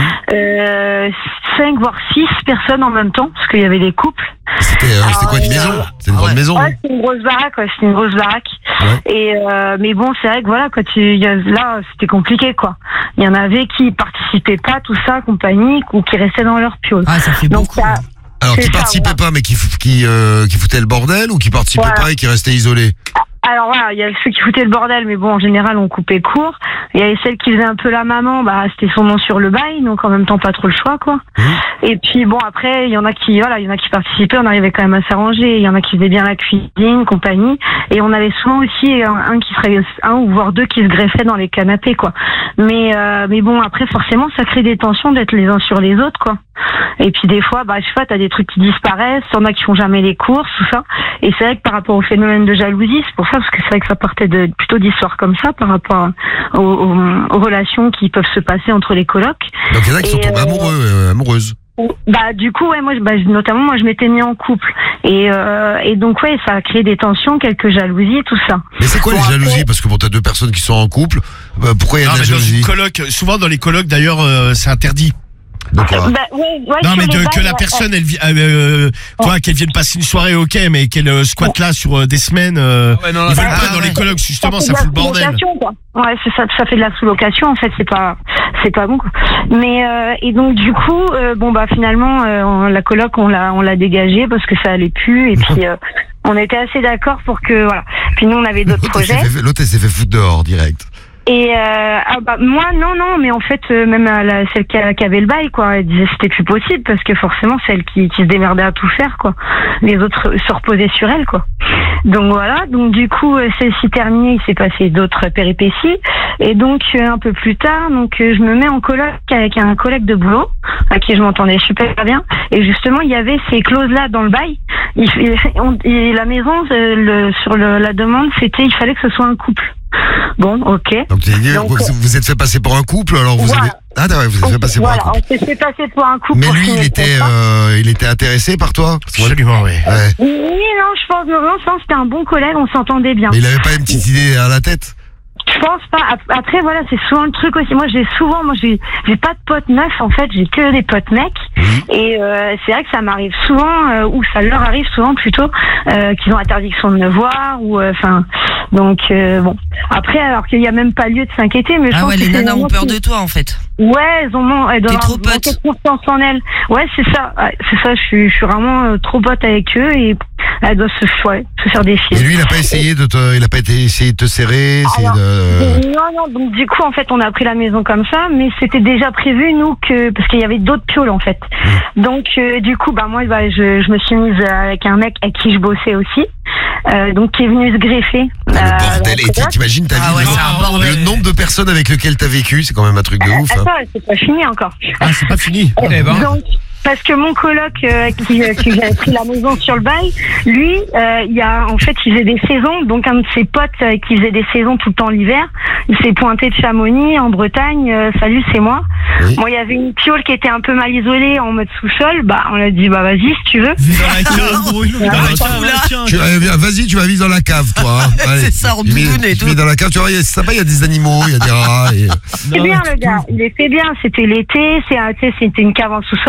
euh, cinq voire six personnes en même temps parce qu'il y avait des couples. C'était euh, c'était quoi, une maison? C'est une grande maison. Ouais, c'est une grosse baraque, ouais, c'est une grosse baraque. Ouais. Et euh, mais bon, c'est vrai que voilà, quand tu, y a, là, c'était compliqué, quoi. Il y en avait qui participaient pas, tout ça, compagnie, ou qui restaient dans leur piole. Ah, ça fait Donc beaucoup. ça, Alors, c'est qui ça, participaient voilà. pas, mais qui, fou- qui, euh, qui foutaient le bordel ou qui participaient Voilà. pas et qui restaient isolés? Alors voilà, il y a ceux qui foutaient le bordel, mais bon, en général, on coupait court. Il y avait celle qui faisait un peu la maman, bah, c'était son nom sur le bail, donc en même temps, pas trop le choix, quoi. Mmh. Et puis bon, après, il y en a qui, voilà, il y en a qui participaient, on arrivait quand même à s'arranger. Il y en a qui faisaient bien la cuisine, compagnie. Et on avait souvent aussi un, un qui serait, un ou voire deux qui se greffaient dans les canapés, quoi. Mais, euh, mais bon, après, forcément, ça crée des tensions d'être les uns sur les autres, quoi. Et puis des fois, bah, je sais pas, t'as des trucs qui disparaissent, t'en as qui font jamais les courses, tout ça. Et c'est vrai que par rapport au phénomène de jalousie, c'est pour ça, parce que c'est vrai que ça partait de, plutôt d'histoires comme ça, par rapport aux, aux, aux relations qui peuvent se passer entre les colocs. Donc, il y en a qui sont Et, tombés euh, amoureux, euh, amoureuses. Bah du coup ouais moi je- bah, je- notamment moi je m'étais mis en couple et euh, et donc ouais ça a créé des tensions, quelques jalousies, tout ça. Mais c'est quoi Bon, les après- jalousies? Parce que bon, t'as deux personnes qui sont en couple. Bah, pourquoi il y a Non, de la mais dans jalousie? une coloc, souvent dans les colocs d'ailleurs, euh, c'est interdit. Donc, quoi? Bah, ouais, ouais, Non, sur mais les de, bails, que la ouais, personne, elle, vi- euh, euh, quoi, qu'elle vienne passer une soirée, ok, mais qu'elle euh, squatte là sur euh, des semaines, euh, Ouais, non, ils là, veulent ça- pas dans les colocs, justement, fait ça de la fout le bordel. sous-location, quoi. Ouais, c'est ça, ça fait de la sous-location en fait, c'est pas, c'est pas bon. Quoi. Mais euh, et donc du coup, euh, bon bah finalement, euh, on- la coloc on l'a, on l'a dégagée parce que ça allait plus et puis euh, on était assez d'accord pour que voilà. Puis nous on avait d'autres L'autre, elle s'est projets. fait- l'autre, elle s'est fait foutre dehors, direct. Et euh, ah bah moi non non mais en fait euh, même à la, celle qui, a- qui avait le bail quoi, elle disait c'était plus possible parce que forcément c'est elle qui, qui se démerdait à tout faire quoi. Les autres se reposaient sur elle quoi. Donc voilà, donc du coup euh, celle-ci terminée, il s'est passé d'autres péripéties et donc euh, un peu plus tard donc euh, je me mets en coloc avec un collègue de boulot à qui je m'entendais super bien et justement il y avait ces clauses là dans le bail. Il, il- on- et la maison euh, le, sur le, la demande c'était il fallait que ce soit un couple. Bon, ok. Donc, tu as dit, Donc, vous vous vous êtes fait passer pour un couple, alors vous voilà. avez. Ah, d'accord, vous êtes fait passer pour Voilà, un couple. on s'est fait passer pour un couple. Mais pour lui, signer il le était, contrat. euh, il était intéressé par toi? Parce que moi- Absolument, oui. Ouais. Oui, non, je pense, non, non, c'était un bon collègue, on s'entendait bien. Mais il avait pas une petite idée à la tête? Je pense pas. Ap- Après, voilà, c'est souvent le truc aussi. Moi, j'ai souvent, moi, j'ai, j'ai pas de potes meufs, en fait, j'ai que des potes mecs. Et euh, c'est vrai que ça m'arrive souvent, euh, ou ça leur arrive souvent plutôt, euh, qu'ils ont interdiction de me voir, ou enfin. donc euh, bon. Après, alors qu'il y a même pas lieu de s'inquiéter, mais je Ah pense ouais, que les c'est nanas vraiment ont peur que- de toi en fait. Ouais, elles ont, elles doivent T'es trop avoir pote. manquer de confiance en elles. Ouais, c'est ça. Ouais, c'est ça. Je suis, je suis vraiment euh, trop pote avec eux et elles doivent se, ouais, se faire des Et films. lui, il a pas essayé de te, il a pas été essayé de te serrer, essayer Alors, de. Non, non, donc du coup, en fait, on a pris la maison comme ça, mais c'était déjà prévu, nous, que parce qu'il y avait d'autres pioles, en fait. Donc, euh, du coup, bah moi, bah, je, je me suis mise avec un mec avec qui je bossais aussi, euh, donc qui est venu se greffer. Ah, le euh, bordel. dans Et la t- t'imagines ta vie, Ah ouais, le- c'est un bordel. le nombre de personnes avec lesquelles t'as vécu, c'est quand même un truc de ouf. hein. Attends, c'est pas fini encore. Ah, c'est pas fini. Eh ben. Donc, parce que mon coloc euh, qui, euh, qui j'avais pris la maison sur le bail, lui, euh, il y a en fait, il faisait des saisons. Donc un de ses potes euh, qui faisait des saisons tout le temps l'hiver, il s'est pointé de Chamonix en Bretagne. euh, Salut, c'est moi. Oui. Moi, il y avait une piole qui était un peu mal isolée en mode sous-sol. Bah, on a dit bah vas-y si tu veux. Vis dans la cave, gros, il nous vit dans la Ah, cave, là. tiens. Tu, eh bien, vas-y, tu vas vivre dans la cave, toi. hein. Allez. C'est ça, en Tu vis- doudoune et tu tout. vis dans la cave, tu vois, il y a- c'est sympa, il y a des animaux, il y a des rats. Et... C'est bien le gars, il était bien. C'était l'été, c'est un- tu sais, c'était une cave en sous-sol qui donnait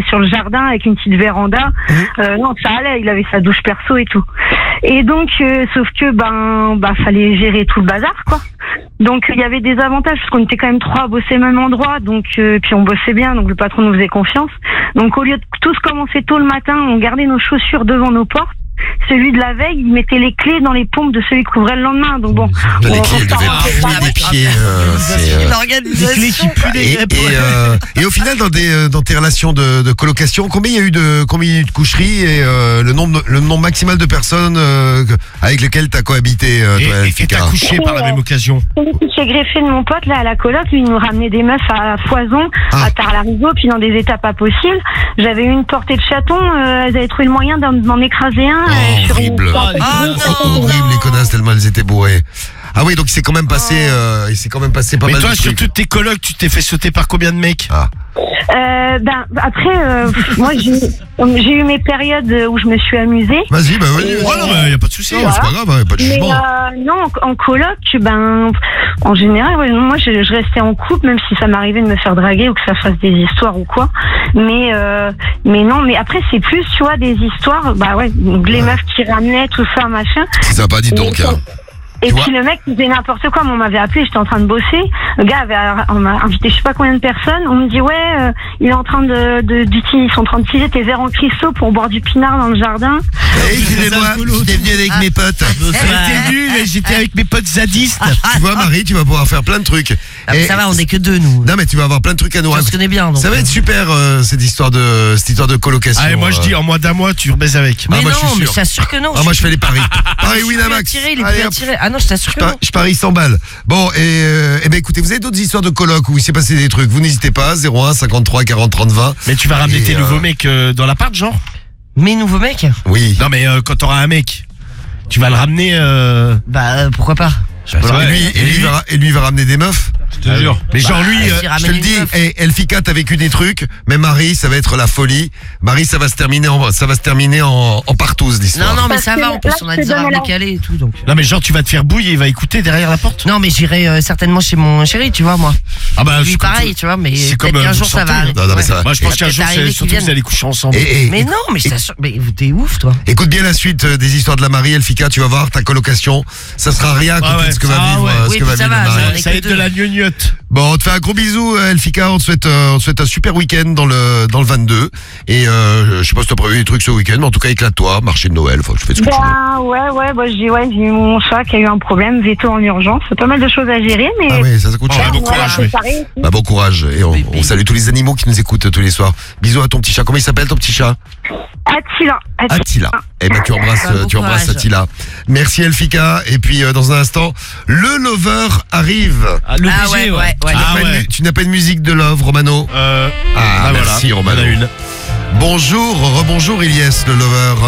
sur le jardin avec une petite véranda. Euh, non, ça allait, il avait sa douche perso et tout. Et donc, euh, sauf que, ben, bah, fallait gérer tout le bazar, quoi. Donc, il y avait des avantages, parce qu'on était quand même trois à bosser au même endroit, donc, euh, puis on bossait bien, donc le patron nous faisait confiance. Donc, au lieu de tous commencer tôt le matin, on gardait nos chaussures devant nos portes. Celui de la veille, il mettait les clés dans les pompes de celui qui ouvrait le lendemain. Donc bon, les on, clés, il devait fouiller les pieds. Euh, c'est, euh, L'organisation. et, et, euh, et au final, dans, des, euh, dans tes relations de, de colocation, combien il y a eu de, combien il y a eu de coucheries et euh, le nombre, le nombre maximal de personnes euh, avec lesquelles t'as cohabité euh, toi, Et et t'as couché par la même occasion? J'ai greffé de mon pote là à la coloc, lui il nous ramenait des meufs à foison, Ah. à Tard-Larigot, puis dans des états pas possibles. J'avais eu une portée de chaton, euh, elles avaient trouvé le moyen d'en, d'en écraser un. Oh, euh, sur une- horrible. Ah C'est non. horrible les connasses tellement elles étaient bourrées. Ah oui, donc il s'est quand même passé, euh, il s'est quand même passé pas Mais mal toi, de sur trucs. toutes tes colocs, tu t'es fait sauter par combien de mecs? Ah. Euh, ben après, euh, moi j'ai, j'ai eu mes périodes où je me suis amusée. Vas-y, bah oui. Oh non, mais y a pas de souci. Non, c'est pas grave, hein, y a pas de Mais jugement. euh, non, en, en coloc, ben, en général, ouais, moi, je, je restais en couple, même si ça m'arrivait de me faire draguer ou que ça fasse des histoires ou quoi. Mais, euh, mais non, mais après, c'est plus, tu vois, des histoires, bah ouais, donc les meufs qui ramenaient tout ça, machin. C'est sympa, dis donc. Hein. Et Tu puis vois le mec il faisait n'importe quoi, on m'avait appelé, j'étais en train de bosser. Le gars avait, on m'a invité je sais pas combien de personnes. On me dit ouais, euh, il est en train de, de d'utiliser, ils sont en train d'utiliser tes verres en cristaux pour boire du pinard dans le jardin. Hey, excusez-moi, j'étais venu avec mes potes. J'étais venu, mais j'étais avec mes potes zadistes. Tu vois, Marie, tu vas pouvoir faire plein de trucs. Ah, Et- ça va, on est que deux, nous. Non, mais tu vas avoir plein de trucs à nous On se raconter. connaît bien. Donc, Ça va euh. être super euh, cette histoire de cette histoire de colocation. Allez, moi je euh. dis en moins d'un mois, tu rebaises avec. Mais Ah, moi, je non, suis mais sûr. je t'assure que non. Ah, moi je fais les paris. Paris Il est Winamax. plus attiré, il est Allez, plus hop. attiré. Ah non, je t'assure Je, que par- non. je parie cent balles. Bon, et, euh, eh ben écoutez, vous avez d'autres histoires de coloc où il s'est passé des trucs. Vous n'hésitez pas, zéro un cinquante-trois quarante trente vingt. Mais tu vas ramener Et, tes euh, nouveaux mecs euh, dans l'appart, genre? Mes nouveaux mecs Oui. Non, mais euh, quand t'auras un mec, tu vas le ramener. Euh... Bah, euh, pourquoi pas Je peux le Et ramener. lui, et lui, il va, et lui, il va ramener des meufs. Je te jure. Mais genre lui, Bah, euh, s'il Je ramène te le une dis, meuf. et Elfika, t'as vécu des trucs, mais Marie, ça va être la folie. Marie, ça va se terminer en, ça va se terminer en, en partouze, l'histoire. Non, non, mais Parce ça que va, en plus, là, on a je te des horaires donne la- décalés et tout, donc. non mais genre tu vas te faire bouiller, il va écouter derrière la porte. Non, mais j'irai euh, certainement chez mon chéri, tu vois, moi. Ah bah Lui, pareil, tu vois, mais c'est peut-être comme, qu'un euh, jour vous ça va sentez, arriver. non, non, mais ça va. Moi je pense Ça qu'un peut jour arriver c'est qu'ils surtout viennent. vous allez coucher ensemble. Et, et- Mais non, mais je t'assure, mais t'es ouf, toi. écoute bien la suite euh, des histoires de la Marie, Elfika, tu vas voir, ta colocation, ça sera rien à côté Ah ouais. de ce que va Ah vivre, ouais. euh, ce Oui, que puis va ça vivre va, Marie. j'en ai Ça va être que de deux. la gnognotte. Bon, on te fait un gros bisou, euh, Elfika. On te souhaite, euh, on te souhaite un super week-end dans le dans le vingt-deux. Et euh, je sais pas si t'as prévu des trucs ce week-end, mais en tout cas éclate-toi, marché de Noël. Faut que tu fasses ce que tu veux. Bah ouais, ouais, bah j'ai ouais, j'ai eu mon chat qui a eu un problème, veto en urgence. C'est pas mal de choses à gérer, mais. Ah oui, ça, ça coûte Ouais, cher. bon voilà, courage, oui. préparé. Bah bon courage. Et on, on salue tous les animaux qui nous écoutent tous les soirs. Bisous à ton petit chat. Comment il s'appelle ton petit chat? Attila. Attila. Eh ben tu embrasses, Ah, bon tu embrasses courage. Attila. Merci Elfika. Et puis euh, dans un instant, le lover arrive. Ah, le Ah B G, ouais, ouais, ouais. Tu n'as Ah pas une ouais. mu- tu n'as pas une musique de love, Romano? Euh, Ah, bah merci voilà, Romano. on en a une. Bonjour, rebonjour Ilyes, le lover.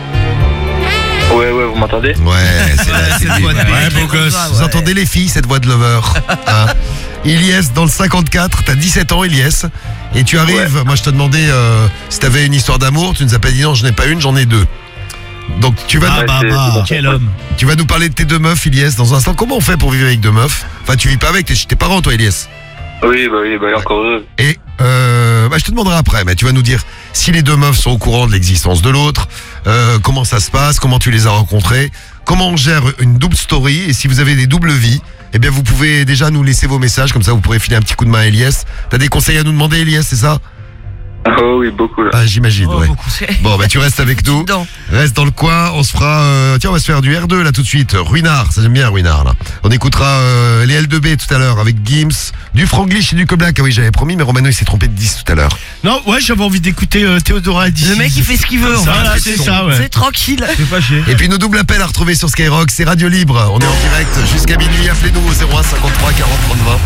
Ouais, ouais, vous m'entendez? Ouais, c'est la Cette voix de ouais, mec, beau les gosse. voix, Vous ouais. entendez les filles, cette voix de lover? Hein. Ilyes, dans le cinquante-quatre, t'as dix-sept ans, Ilyes, et tu arrives. Moi, je te demandais euh, si t'avais une histoire d'amour. Tu nous as pas dit non, je n'ai pas une, j'en ai deux. Donc, tu vas, Ah nous, bah c'est- bah, c'est- quel homme. tu vas nous parler de tes deux meufs, Ilyes, dans un instant. Comment on fait pour vivre avec deux meufs? Enfin, tu vis pas avec, t'es chez tes parents, toi, Ilyes. Oui, bah oui, bah encore heureux. Et euh, bah, je te demanderai après, mais tu vas nous dire si les deux meufs sont au courant de l'existence de l'autre, euh, comment ça se passe, comment tu les as rencontrées, comment on gère une double story, et si vous avez des doubles vies, eh bien vous pouvez déjà nous laisser vos messages, comme ça vous pourrez filer un petit coup de main à Elias. T'as des conseils à nous demander, Elias, c'est ça? Oh oui, beaucoup là. Ah, j'imagine, Oh, ouais. beaucoup, c'est- Bon, bah tu restes avec nous. Dedans. Reste dans le coin, on se fera... euh, tiens, on va se faire du R deux là tout de suite. Ruinard, ça j'aime bien Ruinard là. On écoutera euh, les L deux B tout à l'heure avec Gims, du Franglish et du Coblac. Ah oui, j'avais promis, mais Romano il s'est trompé de dix tout à l'heure. Non, ouais, j'avais envie d'écouter euh, Théodora d'ici. Le mec, il fait ce qu'il veut. en Ça, fait. là, c'est ça, ouais. C'est tranquille. C'est pas chier. Et puis nos doubles appels à retrouver sur Skyrock, c'est Radio Libre. On est en direct jusqu'à minuit. Appelez-nous au zéro un cinquante-trois quarante trente vingt.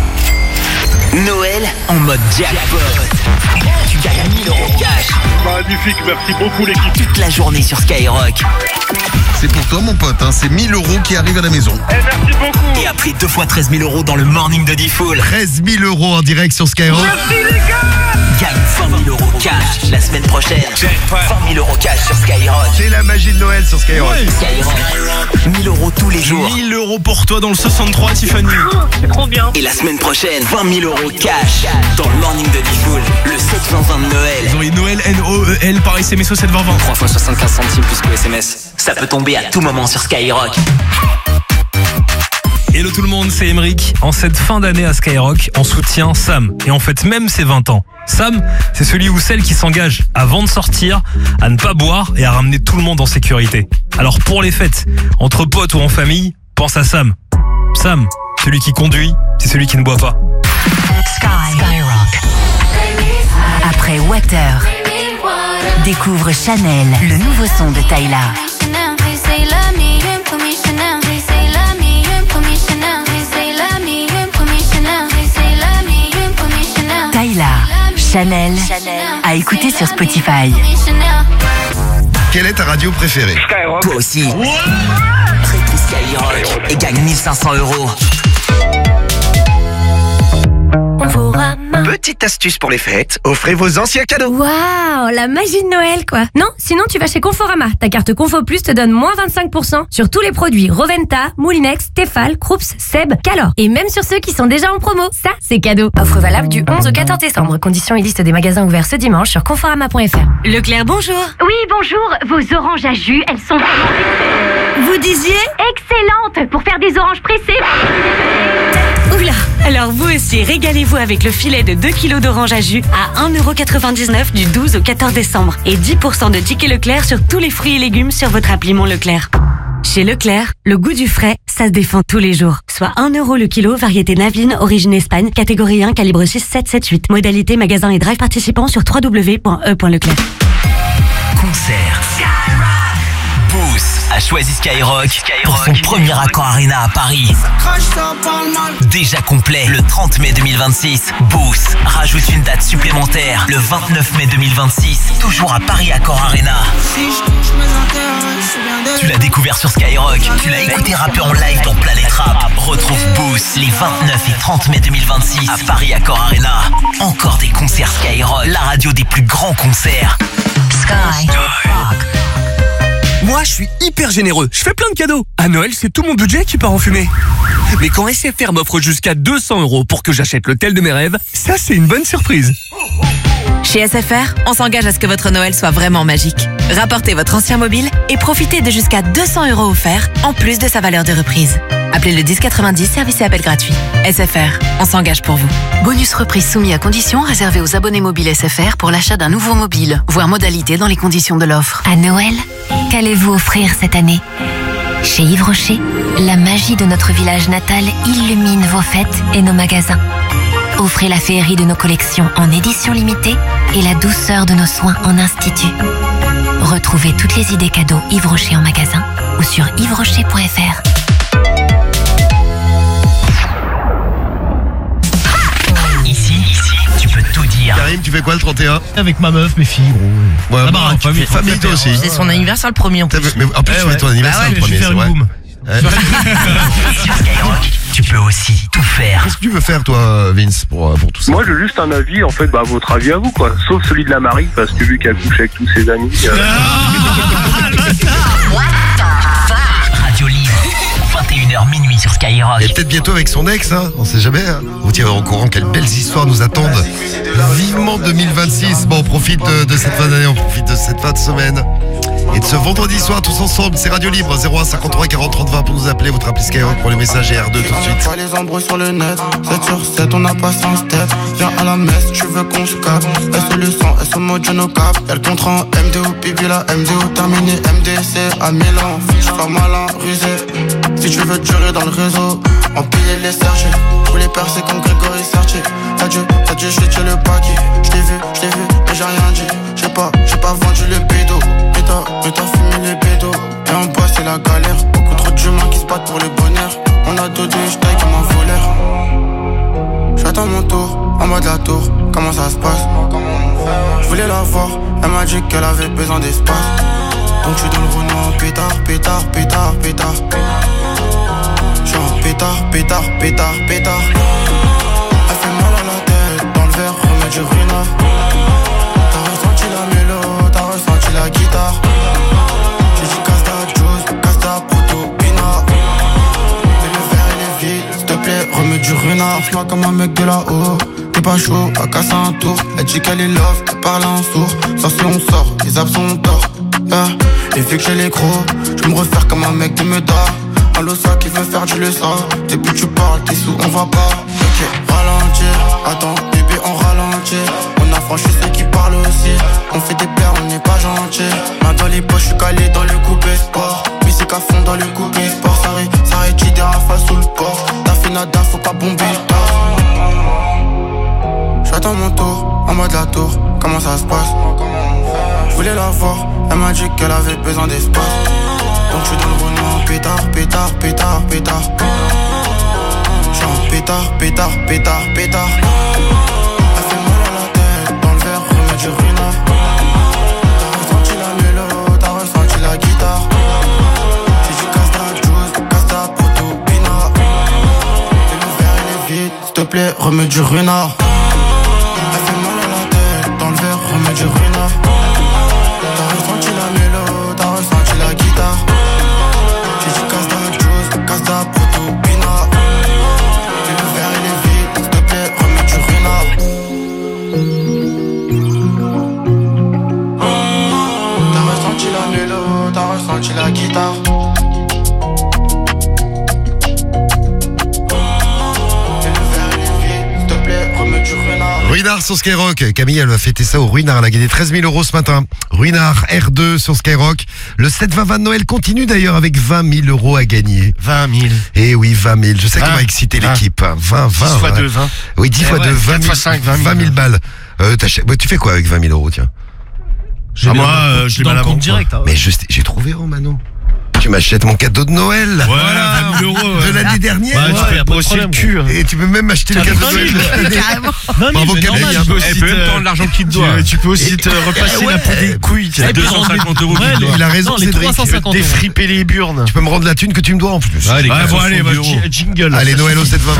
Noël en mode jackpot. Tu gagnes mille euros cash Magnifique, merci beaucoup l'équipe. toute la journée sur Skyrock. C'est pour toi mon pote, hein. C'est mille euros qui arrivent à la maison. Eh, merci beaucoup. Et après deux fois treize mille euros dans le morning de Diffoul. treize mille euros en direct sur Skyrock. Merci les gars. Gagne vingt mille euros cash la semaine prochaine. vingt mille euros cash sur Skyrock. C'est la magie de Noël sur Skyrock. Skyrock. mille euros tous les jours. mille euros pour toi dans le soixante-trois, Tiffany. Oh, c'est trop bien. Et la semaine prochaine, vingt mille euros cash dans le morning de Diffoul. Le sept vingt vingt de Noël. Ils ont eu Noël N O E L par S M S au sept vingt vingt. trois fois soixante-quinze centimes plus que S M S. Ça peut tomber à tout moment sur Skyrock. Hello tout le monde, c'est Emeric. En cette fin d'année à Skyrock, on soutient Sam. Et en fait, même ses vingt ans. Sam, c'est celui ou celle qui s'engage avant de sortir, à ne pas boire et à ramener tout le monde en sécurité. Alors pour les fêtes, entre potes ou en famille, pense à Sam. Sam, celui qui conduit, c'est celui qui ne boit pas. Skyrock. Après Water, découvre Chanel, le nouveau son de Tyla. Tyla, Chanel, à écouter sur Spotify. Quelle est ta radio préférée? Skyrock. Toi aussi. Très Skyrock et gagne mille cinq cents euros. Petite astuce pour les fêtes, offrez vos anciens cadeaux. Waouh, la magie de Noël quoi. Non, sinon tu vas chez Conforama. Ta carte Confo Plus te donne moins vingt-cinq pour cent sur tous les produits Roventa, Moulinex, Tefal, Krups, Seb, Calor. Et même sur ceux qui sont déjà en promo. Ça, c'est cadeau. Offre valable du onze au quatorze décembre. Conditions et liste des magasins ouverts ce dimanche sur conforama point f r. Leclerc, bonjour. Oui, bonjour. Vos oranges à jus, elles sont vraiment... Vous disiez? Excellentes pour faire des oranges pressées. Oula. Alors vous aussi, régalez-vous avec le filet de deux kilos d'orange à jus à un euro quatre-vingt-dix-neuf du douze au quatorze décembre. Et dix pour cent de tickets Leclerc sur tous les fruits et légumes sur votre appli Mon Leclerc. Chez Leclerc, le goût du frais, ça se défend tous les jours. Soit un euro le kilo, variété Navine, origine Espagne, catégorie un, calibre six sept sept huit. Modalité magasin et drive participant sur w w w point e point leclerc. Concert. Boost a choisi Skyrock, Skyrock pour son premier Accor Arena à Paris. Déjà complet le trente mai deux mille vingt-six. Boost rajoute une date supplémentaire le vingt-neuf mai deux mille vingt-six, toujours à Paris Accor Arena. Tu l'as découvert sur Skyrock, tu l'as écouté rapper en live dans Planète Rap. Retrouve Boost les vingt-neuf et trente mai deux mille vingt-six à Paris Accor Arena. Encore des concerts Skyrock, la radio des plus grands concerts. Skyrock. Moi, je suis hyper généreux. Je fais plein de cadeaux. À Noël, c'est tout mon budget qui part en fumée. Mais quand S F R m'offre jusqu'à deux cents euros pour que j'achète l'hôtel de mes rêves, ça, c'est une bonne surprise. Chez S F R, on s'engage à ce que votre Noël soit vraiment magique. Rapportez votre ancien mobile et profitez de jusqu'à deux cents euros offerts, en plus de sa valeur de reprise. Appelez le dix quatre-vingt-dix, service et appel gratuit. S F R, on s'engage pour vous. Bonus reprise soumis à conditions réservé aux abonnés mobiles S F R pour l'achat d'un nouveau mobile. Voir modalité dans les conditions de l'offre. À Noël, qu'allez-vous offrir cette année? Chez Yves Rocher, la magie de notre village natal illumine vos fêtes et nos magasins. Offrez la féerie de nos collections en édition limitée et la douceur de nos soins en institut. Retrouvez toutes les idées cadeaux Yves Rocher en magasin ou sur yves rocher point f r. Ici, ici, tu peux tout dire. Karim, tu fais quoi le trente et un? Avec ma meuf, mes filles, gros. Ouais, Ah bah, bah, tu famille, fais famille toi aussi. C'est son anniversaire le premier en plus. Mais en plus, Eh tu ouais. fais ton anniversaire Bah ouais, le premier, je vais c'est faire vrai. une boum. Ouais. Sur Skyrock, tu peux aussi tout faire. Qu'est-ce que tu veux faire, toi, Vince, pour, pour tout ça? Moi, j'ai juste un avis, en fait, bah, votre avis à vous, quoi. Sauf celui de la Marie, parce que vu qu'elle couche avec tous ses amis. Euh... Radio Libre, vingt et une heures minuit sur Skyrock. Et peut-être bientôt avec son ex, hein, on sait jamais. Hein. Vous tiendrez au courant, quelles belles histoires nous attendent. Vivement deux mille vingt-six. Bon, on profite de, de cette fin d'année, on profite de cette fin de semaine. Et de ce vendredi soir, tous ensemble, c'est Radio Libre, zéro un cinquante-trois quarante trente vingt pour nous appeler, votre appli Skyrock pour les messages et R deux tout de suite. Pas les embrouilles sur le net, sept sur sept, on n'a pas sans tête. Viens à la messe, tu veux qu'on se capte. S le sang, S au mode no cap. Y'a le contrat en M D O, Bibi la M D O, terminé M D C à Milan. Je sois malin, rusé. Si tu veux durer dans le réseau, empiler les sergés. Tous les percés comme Grégory Sartier. T'as dû, t'as dû jeter le paquet. J't'ai vu, j't'ai vu, mais j'ai rien dit. J'ai pas, j'ai pas vendu le bédo. Mais t'as, mais t'as fumé les bédos. Et en bas c'est la galère. Beaucoup trop d'humains qui se battent pour le bonheur. On a deux deux, j'taille comme un voleur. J'attends mon tour, en bas de la tour. Comment ça se passe? Je voulais la voir, elle m'a dit qu'elle avait besoin d'espace. Donc j'suis dans le Renault, pétard, pétard, pétard, pétard. J'suis en pétard, pétard, pétard, pétard. Elle fait mal à la tête, dans le verre, remets du ruinard. renard. Moi comme un mec de là-haut. T'es pas chaud, à casser un tour. Elle dit qu'elle est love, elle parle en sourd. Ça si on sort, les absents d'or. Yeah. Et vu que j'ai les gros, je me refaire comme un mec de Meda. Allo ça qui veut faire du le ça. Depuis tu parles, t'es sous, on va pas. Ok, ralentir, attends, bébé on ralentit. On a franchi ceux qui parlent aussi. On fait des paires, on n'est pas gentil. Main dans les poches, je suis calé dans le coupé sport. Musique à fond dans le coupé sport. Ça ré, ça rétire des rafales sous le port. T'as fait nada, faut pas bomber. J'attends mon tour, en mode la tour. Comment ça se passe? Je voulais la voir, elle m'a dit qu'elle avait besoin d'espace. Donc je suis dans le roulement, pétard, pétard, pétard, pétard. J'suis en pétard, pétard, pétard, pétard. Elle fait mal à la tête, dans le verre, remets du ruinard. T'as ressenti la mélo, t'as ressenti la guitare. J'ai dit casse ta juice, casse ta proto, pinard. Et le verre il est vide, s'il te plaît, remets du ruinard. Elle fait mal à la tête, dans le verre, remets du ruinard. T'as ressenti la mélo, t'as ressenti la guitare. J'ai dit casse ta juice, casse ta proto, pinard. Et le verre il est vide, s'il te plaît, remets du ruinard. T'as ressenti la mélo, t'as ressenti la guitare. Ruinard sur Skyrock. Camille, elle va fêter ça au Ruinard. Elle a gagné treize mille euros ce matin. Ruinard R deux sur Skyrock. Le sept vingt vingt de Noël continue d'ailleurs avec vingt mille euros à gagner. vingt mille. Eh oui, vingt mille. Je sais qu'on va exciter l'équipe. vingt, vingt. dix fois deux, vingt. Oui, dix fois deux, vingt mille balles. Euh, tu fais quoi avec vingt mille euros, tiens? Ah, moi, euh, je l'ai mal à compte direct. Mais je- j'ai trouvé, Romano. Tu m'achètes mon cadeau de Noël. Voilà, vingt mille euros. De l'année dernière. Bah, tu peux pas aussi le cul. Et tu peux même m'acheter le cadeau de Noël. Bravo, Camille. Elle peut même prendre l'argent qu'il te doit. Tu peux aussi te repasser la peau des couilles. C'est deux cent cinquante euros qu'il te doit. Il a raison, Cédric. Défriper les burnes. Tu peux me rendre la thune que tu me dois en plus. Ah, les Ouais, gars, bon, sont allez, cent bah, euros. jingle. Allez, Noël au sept vingt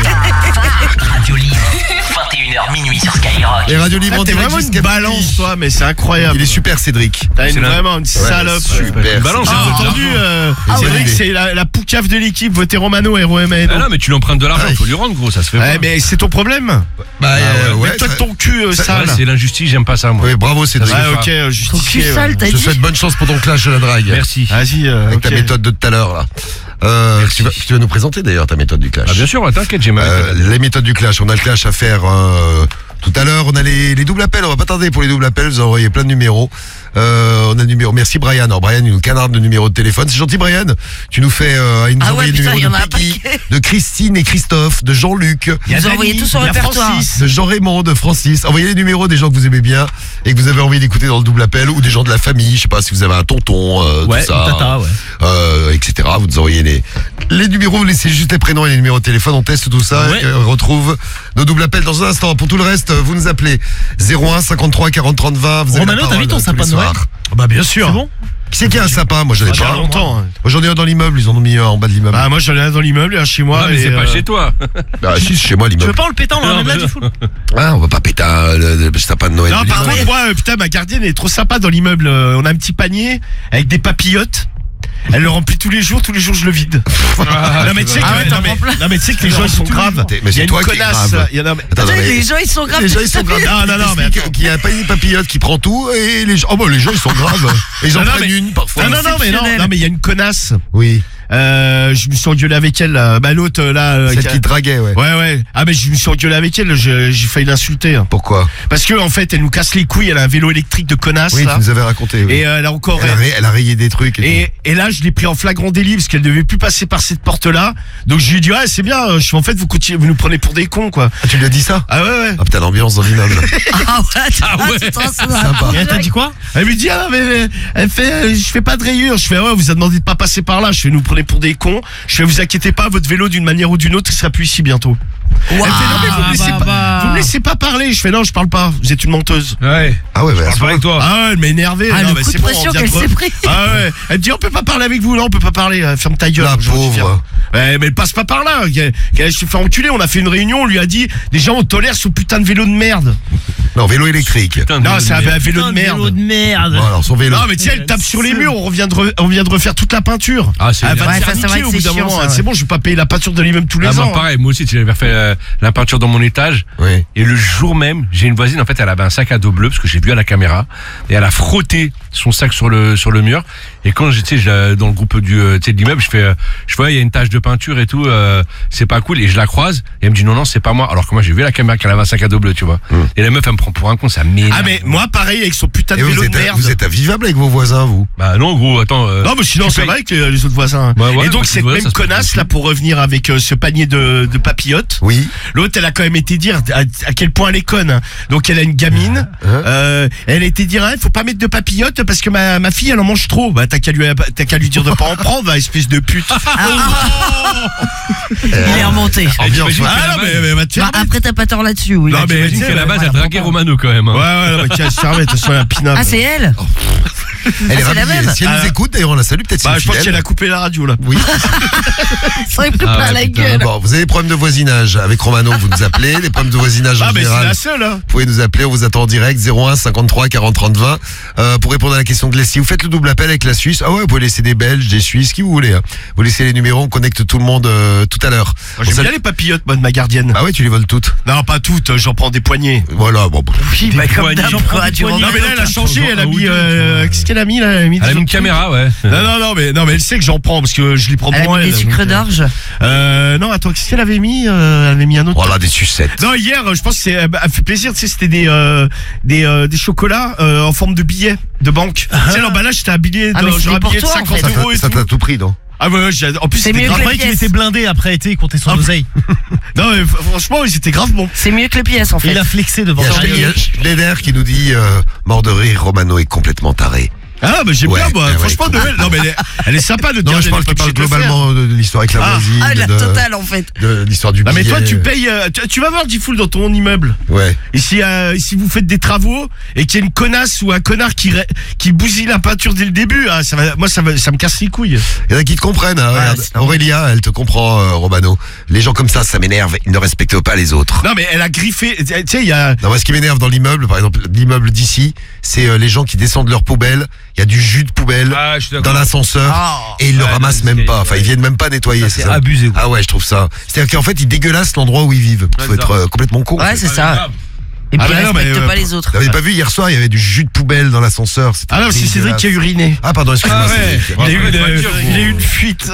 vingt. Radio Libre, vingt et une heures minuit sur Skyrock. Et Radio Libre en T'es direct vraiment jusqu'à une balance, toi, mais c'est incroyable. Il est super, Cédric. T'as une, vraiment une salope. Super. Balance, J'ai c'est entendu, euh, Cédric, c'est la, la poucave de l'équipe, votez Romano et R O M N. Ah non, mais tu lui empruntes de l'argent, faut lui rendre, gros, ça se fait Ouais, pas. mais c'est ton problème. Bah, euh, ouais. Mets-toi de ton cul euh, Ouais, sale. c'est l'injustice, j'aime pas ça, moi. Oui, bravo, Cédric. Ouais, ok, euh, Ton cul justifié. sale, t'as Je dit. te souhaite bonne chance pour ton clash de la drague. Merci. Vas-y, euh, Avec ta ok. méthode de tout à l'heure, là. Euh, tu, vas, tu vas nous présenter d'ailleurs ta méthode du clash. Ah, bien sûr, t'inquiète, j'ai mal. Euh, les méthodes du clash. On a le clash à faire euh, tout à l'heure. On a les, les doubles appels. On va pas tarder pour les doubles appels. Vous avez envoyé plein de numéros. Euh, on a le numéro. Merci Brian. Alors Brian, il nous canarde de numéros de téléphone. C'est gentil Brian. Tu nous fais euh, il nous Ah envoie ouais, le putain, numéro il y en a de un Peggy, paquet. de Christine et Christophe, de Jean-Luc, Il y a Vous Dani, envoyez tout son il y a répertoire. Francis. de Jean-Raymond, de Francis. Envoyez les numéros des gens que vous aimez bien et que vous avez envie d'écouter dans le double appel ou des gens de la famille. Je sais pas si vous avez un tonton, euh, Ouais, tout ça, tata, ouais. euh, et cetera. Vous nous envoyez les les numéros. Vous laissez juste les prénoms et les numéros de téléphone. On teste tout ça. Ouais. Et on retrouve nos doubles appels dans un instant. Pour tout le reste, vous nous appelez zéro un cinquante-trois quarante trente vingt. Vous avez Romano, la t'as vu parole ton tous les sapin de Noël soirs. Bah, bien sûr. C'est bon? Qui c'est qui a un sapin? Moi, j'en ai Ça pas. fait longtemps. Aujourd'hui, dans l'immeuble, ils en ont mis un en bas de l'immeuble. Bah, moi, j'en ai un dans l'immeuble, un chez moi. Ah, mais et, c'est pas euh, chez toi. Bah, si, c'est chez moi, Tu veux l'immeuble. pas en le pétant, là, Non, même là, mais du fou? Ah, on va pas péter un- le, le sapin de Noël. Non, de par l'immeuble. contre, moi, euh, putain, ma gardienne est trop sympa dans l'immeuble. Euh, On a un petit panier avec des papillotes. Elle le remplit tous les jours, tous les jours je le vide. non mais tu sais que, Ah ouais, non, t'en mais, prends plein. non, mais tu sais que les gens ils sont graves. Mais Il y a c'est une toi qui es connasse. grave. il y en a- mais- Attends, non, mais- Les gens, ils sont graves. Les gens ils sont graves. Non, non, non, mais Explique qu'il y a un panier papillote qui prend tout et les gens. Oh bah les gens ils sont graves. Et ils en Non, non, prennent mais- une parfois. Non, non, non, mais non, Exceptionnel. non, mais il y a une connasse. Oui. Euh, je me suis engueulé avec elle. là. Bah l'autre là. euh, Celle qui a- qui draguait, ouais. Ouais, ouais. Ah mais je me suis engueulé avec elle. je- J'ai failli l'insulter. hein. Pourquoi? Parce que en fait elle nous casse les couilles. Elle a un vélo électrique de connasse. Oui, là. tu nous avais raconté. Oui. Et euh, elle a encore. Elle a, ray- elle a rayé des trucs. Et, Et, et là, je l'ai pris en flagrant délit parce qu'elle devait plus passer par cette porte-là. Donc je lui ai dit, ouais, c'est bien. Je suis en fait, vous continuez, vous nous prenez pour des cons, quoi. Ah, tu lui as dit ça? Ah ouais, ouais. Ah putain, l'ambiance dans l'immeuble. Ah ouais, Ah ouais. tu te rends ça. Sympa. Et elle t'a dit quoi? Elle me dit, ah mais mais, elle fait, euh, je fais pas de rayures. Je fais, ouais, vous a demandé de pas passer par là. Je fais, nous prenez pour des cons. Je fais, vous inquiétez pas, votre vélo d'une manière ou d'une autre, il sera plus ici bientôt. Elle fait, non mais vous me laissez bah, pas, bah. vous me laissez pas parler. Je fais, non, je parle pas. Vous êtes une menteuse. Ouais. Ah ouais, bah, Je parle pas avec toi. Ah ouais, elle m'a énervé. Ah, non, le mais coup c'est de bon, pression on vient qu'elle de- s'est pris. Ah ouais. Elle me dit, on peut pas parler avec vous. Non, on peut pas parler. Euh, Ferme ta gueule. La J'aurais dû pauvre. faire. Ouais, mais elle passe pas par là. Qu'elle- qu'elle se fait enculer. On a fait une réunion. On lui a dit, déjà, on tolère ce putain de vélo de merde. Non, vélo électrique. Putain, Non, de- c'est un de- un vélo de Putain, merde. vélo de merde. Bon, alors son vélo. Non, mais tu sais, elle tape sur les murs. On vient de, re- on vient de refaire toute la peinture. Ah, c'est Elle énervant. va te Ouais, faire ça, c'est vrai niquer que au c'est bout d'un chiant, moment. ça, ouais. C'est bon, je vais pas payer la peinture de l'immeuble tous les Ah, ans. moi, pareil, moi aussi, tu l'avais refait euh, la peinture dans mon étage. Oui. Et le jour même, j'ai une voisine, en fait, elle avait un sac à dos bleu, parce que j'ai vu à la caméra, et elle a frotté son sac sur le sur le mur. Et quand j'étais dans le groupe du euh, tu sais de l'immeuble, je fais, euh, je vois il y a une tache de peinture et tout, euh, c'est pas cool. Et je la croise, et elle me dit non non c'est pas moi. Alors que moi j'ai vu à la caméra qu'elle avait un sac à dos bleu, tu vois. Mm. Et la meuf elle me prend pour un con, ça m'énerve. Ah mais moi pareil avec son putain de Et vélo vous êtes, de merde. vous êtes invivable avec vos voisins, vous? Bah non gros, attends. Euh, non mais sinon c'est vrai que les, les autres voisins. Bah, ouais, et donc bah, cette ouais, même connasse là, pour revenir avec euh, ce panier de, de papillotes. Oui. L'autre elle a quand même été dire à, à quel point elle est conne. Hein. Donc elle a une gamine. Hein euh, elle a été dire ah, faut pas mettre de papillotes parce que ma, ma fille elle en mange trop. Bah t'as qu'à lui t'as qu'à lui dire de pas en prendre, espèce de pute. Il est remonté. Ah non mais, mais, mais bah, après t'as pas tort là-dessus, oui. Non mais j'imagine qu'à la base elle draguait Romano quand même. Hein. Ouais ouais ouais, tiens, servait, de toute façon, la pinap. Ah c'est elle. Oh. Elle ah, est ravie. Si elle ah, nous écoute, d'ailleurs on la salue peut-être. Bah si je pense qu'elle a coupé la radio là. Oui. Ça aurait pris Ah, plein ouais, la putain. gueule. Bon, vous avez des problèmes de voisinage avec Romano, vous nous appelez. Les problèmes de voisinage en Ah mais général. c'est la seule hein. Vous pouvez nous appeler, on vous attend en direct zéro un cinquante-trois quarante trente vingt euh, pour répondre à la question de Leslie. Vous faites le double appel avec la Suisse. Ah ouais, vous pouvez laisser des Belges, des Suisses, qui vous voulez. Hein. Vous laissez les numéros, on connecte tout le monde euh, tout à l'heure. Moi, j'aime On bien les papillotes, moi, de ma gardienne. Ah ouais, tu les voles toutes? Non, pas toutes, j'en prends des poignées. Voilà, bon. Oui, bah comme d'hab, j'en prends des poignées. Non mais là elle a changé, elle a mis euh, qu'est-ce qu'elle a mis là? Elle a mis, elle a mis une caméra, ouais. Non non non mais non mais elle sait que j'en prends parce que je les prends elle pour a mis elle. des sucres donc, d'orge. Euh non, attends, qu'est-ce qu'elle avait mis euh, Elle avait mis un autre. Voilà, des sucettes. Non, hier, je pense que c'est elle fait plaisir, tu sais, c'était des euh, des euh, des chocolats euh, en forme de billets de banque. Tu sais l'emballage c'était un billet Ah, de mais c'était genre un pour billet de toi, en cinquante fait. euros et Ça tout. t'a tout pris, non? Ah ouais, j'ai- en plus C'est c'était mieux grave que les vrai qu'il pièces. était blindé après, été compter son oseille. Non mais f- franchement, ils étaient grave bons. C'est mieux que les pièces en fait. Il a flexé devant Il y a sa gueule. Schneider qui nous dit euh, mort de rire, Romano est complètement taré. Ah bah j'aime Ouais, bien moi, ouais, franchement ouais, Noël. Non mais elle est, elle est sympa de Non, dire je parle, elle est tu pas parles obligée de le faire. globalement de, de l'histoire avec la Ah, voisine. Ah la de, totale en fait. de l'histoire du Non billet. mais toi tu payes euh, tu, tu vas voir Diffoul dans ton immeuble. Ouais. Et si, euh, si vous faites des travaux et qu'il y a une connasse ou un connard qui ré- qui bousille la peinture dès le début, ah, ça va, moi ça, va, ça me casse les couilles. Il y en a qui te comprennent. Hein, regarde. c'est normal. Aurélia, elle te comprend, euh, Romano. Les gens comme ça, ça m'énerve. Ils ne respectent pas les autres. Non mais elle a griffé, tu sais il y a... Non, moi, ce qui m'énerve dans l'immeuble, par exemple, l'immeuble d'ici, c'est euh, les gens qui descendent leurs poubelles. Il y a du jus de poubelle Ah, je suis dans d'accord. l'ascenseur Ah. et ils le Ouais, ramassent dans les même pas. escaliers, Enfin, ouais. ils viennent même pas nettoyer. Ça, c'est c'est ça abusé, quoi. Ah ouais, je trouve ça. C'est-à-dire qu'en fait, ils dégueulassent l'endroit où ils vivent. Il faut Ouais, être ça. euh, complètement con. Ouais, c'est ça. Et Ah puis bah ils non, mais, respectent euh, pas les autres. Vous n'avez pas vu hier soir, il y avait du jus de poubelle dans l'ascenseur. C'était Ah non, c'est Cédric qui a uriné. Ah pardon, excuse-moi. Ah ouais, Cédric. il a eu Ouais, une, ouais, ouais. il a eu une fuite.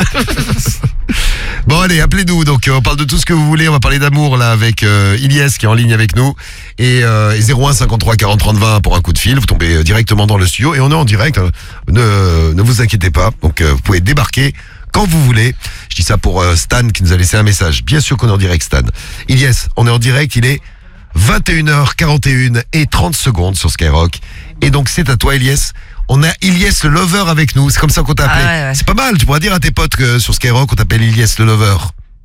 Bon allez, appelez-nous. Donc euh, on parle de tout ce que vous voulez. On va parler d'amour là avec euh, Ilyes qui est en ligne avec nous et, euh, et zéro un cinquante-trois quarante trente vingt pour un coup de fil. Vous tombez euh, directement dans le studio et on est en direct. hein. Ne, ne vous inquiétez pas. Donc euh, vous pouvez débarquer quand vous voulez. Je dis ça pour euh, Stan qui nous a laissé un message. Bien sûr qu'on est en direct, Stan. Ilyes, on est en direct. Il est vingt et une heures quarante et une et trente secondes sur Skyrock. Et donc c'est à toi, Ilyes. On a Ilyes le Lover avec nous. C'est comme ça qu'on t'a appelé. Ah ouais, ouais. C'est pas mal. Tu pourras dire à tes potes que sur Skyrock on t'appelle Ilyes le Lover.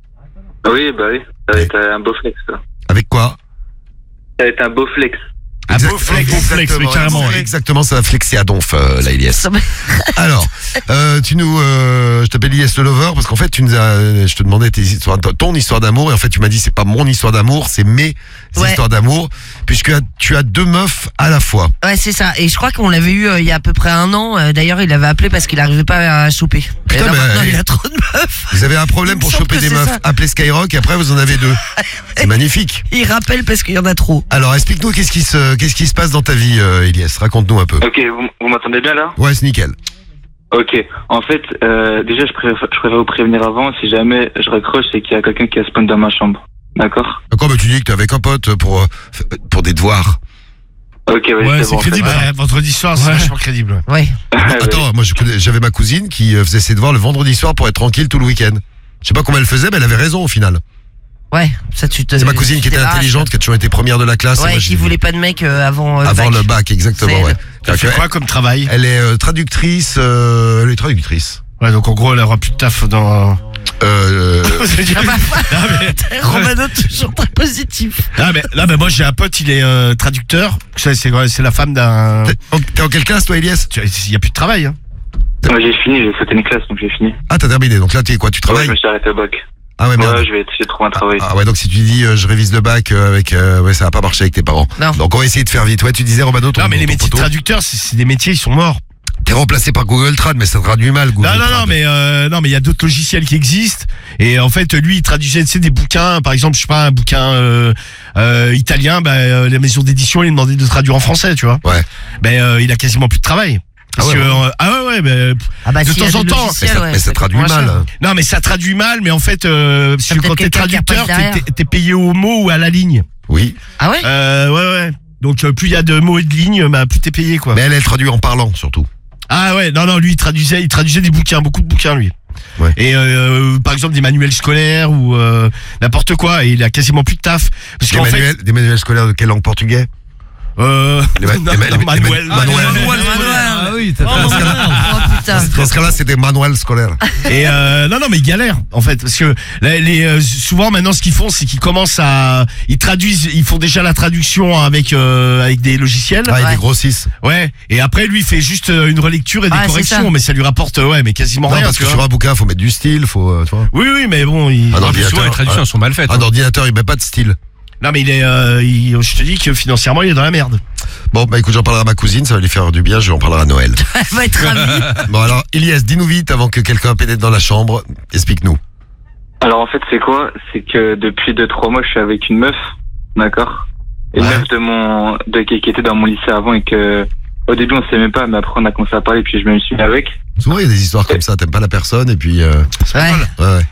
Oui, bah oui. Ça va être un beau flex, ça. Avec quoi? Ça va être un beau flex. Un beau flex, beau flex, mais carrément. ouais. Exactement, ça va flexer à donf, euh, la Ilyes. Ça va- Alors, euh, tu nous, euh, je t'appelle Ilyes le Lover parce qu'en fait, tu nous as, je te demandais tes histoires, ton histoire d'amour et en fait, tu m'as dit c'est pas mon histoire d'amour, c'est mes Ouais. histoires d'amour puisque tu as deux meufs à la fois. Ouais, c'est ça. Et je crois qu'on l'avait eu euh, il y a à peu près un an. Euh, D'ailleurs, il avait appelé parce qu'il arrivait pas à choper. Et Putain, là, mais- maintenant, il a trop de meufs. Vous avez un problème Il me pour semble choper que des c'est meufs. ça. Appelez Skyrock et après vous en avez deux. C'est magnifique. Il rappelle parce qu'il y en a trop. Alors, explique-nous qu'est-ce qui se, qu'est-ce qui se passe dans ta vie, euh, Ilyes. Raconte-nous un peu. Ok, vous, vous m'entendez bien là? Ouais, c'est nickel. Ok, en fait, euh, déjà, je préfère, je préfère vous prévenir avant. Si jamais je raccroche, c'est qu'il y a quelqu'un qui a spawn dans ma chambre. D'accord? D'accord, bah tu dis que t'es avec un pote pour, euh, pour des devoirs. Ok, ouais, Ouais, c'est c'est bon. crédible. en fait. Ouais, vendredi soir, c'est vachement crédible. Ouais. Attends, moi je connais- j'avais ma cousine qui euh, faisait ses devoirs le vendredi soir pour être tranquille tout le week-end. Je sais pas comment elle faisait, mais elle avait raison au final. Ouais, ça tu te. C'est ma cousine tu qui était débarrasses. intelligente, qui a toujours été première de la classe. et Ouais, moi, qui j'ai- voulait pas de mec euh, avant. euh, avant bac. le bac, exactement. C'est Ouais. Elle fait Donc, quoi comme travail? Elle est euh, traductrice. Euh, elle est traductrice. Ouais, donc en gros, elle aura plus de taf dans. Euh, Ah bah, Non, mais- Romano toujours très positif. Ah mais là, mais moi j'ai un pote, il est euh, traducteur. C'est c'est c'est la femme d'un. T'es en- t'es en quelle classe toi, Ilyes? Il y a plus de travail. Hein. Ouais, j'ai fini, j'ai sauté une classe, donc j'ai fini. Ah, t'as terminé. Donc là, tu es quoi? Tu Ouais, travailles? je me suis arrêté au bac. Ah ouais, merde. Ouais, je vais essayer de trouver un travail. Ah ouais, donc si tu dis euh, je révise le bac euh, avec, euh, ouais, ça va pas marcher avec tes parents. Non. Donc on va essayer de faire vite. Ouais, tu disais Romano, ton, Non mais les ton métiers de poteau. traducteur, c'est c'est des métiers, ils sont morts. Qui est remplacé par Google Trad, mais ça traduit mal Google Non, non, Trad. non, mais euh, non, mais il y a d'autres logiciels qui existent. Et en fait, lui, il traduisait, tu sais, des bouquins. Par exemple, je sais pas, un bouquin euh, euh, italien. Bah, euh, la maison d'édition, il lui demandait de traduire en français, tu vois. Ouais. Ben, euh, il a quasiment plus de travail. Parce Ah ouais, que, ouais. euh, ah ouais, ouais, ben, Ah bah, de s'il y a temps en des temps. logiciels, Mais ça- ouais, mais ça coûte traduit moins mal. cher. hein. Non, mais ça traduit mal, mais en fait, euh, parce T'as que quand peut-être t'es quelqu'un qui a pas traducteur, derrière. t'es, t'es- t'es payé au mot ou à la ligne. Oui. Ah ouais Euh, ouais, ouais. Donc, euh, plus il y a de mots et de lignes, bah, plus t'es payé, quoi. Mais elle, elle traduit en parlant, surtout. Ah ouais, non, non, lui, il traduisait, il traduisait des bouquins, beaucoup de bouquins, lui. Ouais. Et euh, par exemple, des manuels scolaires ou euh, n'importe quoi, et il a quasiment plus de taf. Parce Des qu'en fait, manuels, des manuels scolaires de quelle langue? Portugais? euh, Les ma- non, les ma- non, les- Manuel, les- Manuel. Manuel. Ah oui, t'as Oh putain. Dans ce cas-là, c'est des manuels scolaires. Et euh, non, non, mais ils galèrent en fait, parce que les, les, euh, souvent maintenant, ce qu'ils font, c'est qu'ils commencent à, ils traduisent, ils font déjà la traduction avec euh, avec des logiciels. Ah, il Ouais. des grossistes. Ouais. Et après, lui, il fait juste euh, une relecture et des Ah, c'est corrections, ça. mais ça lui rapporte, euh, ouais, mais quasiment Non, rien. parce tu que vois. sur un bouquin, faut mettre du style, faut, euh, tu vois. Oui, oui, mais bon, il... Un Souvent, ordinateur, les traductions un- sont mal faites. un hein. ordinateur, il met pas de style. non, mais il est, euh, il- je te dis que financièrement, il est dans la merde. Bon, bah écoute, j'en parlerai à ma cousine, ça va lui faire du bien, je vais en parler à Noël. Elle va être ravie. Bon alors, Ilyes, dis-nous vite avant que quelqu'un pénètre dans la chambre, explique-nous. Alors en fait, c'est quoi? C'est que depuis deux trois mois, je suis avec une meuf, d'accord? Une Ouais. meuf de mon, de qui qui était dans mon lycée avant et que au début on s'aimait pas, mais après on a commencé à parler, puis je me suis mis avec. Souvent, il y a des histoires comme ça, t'aimes pas la personne et puis... Euh... Ouais. Ouais, ouais.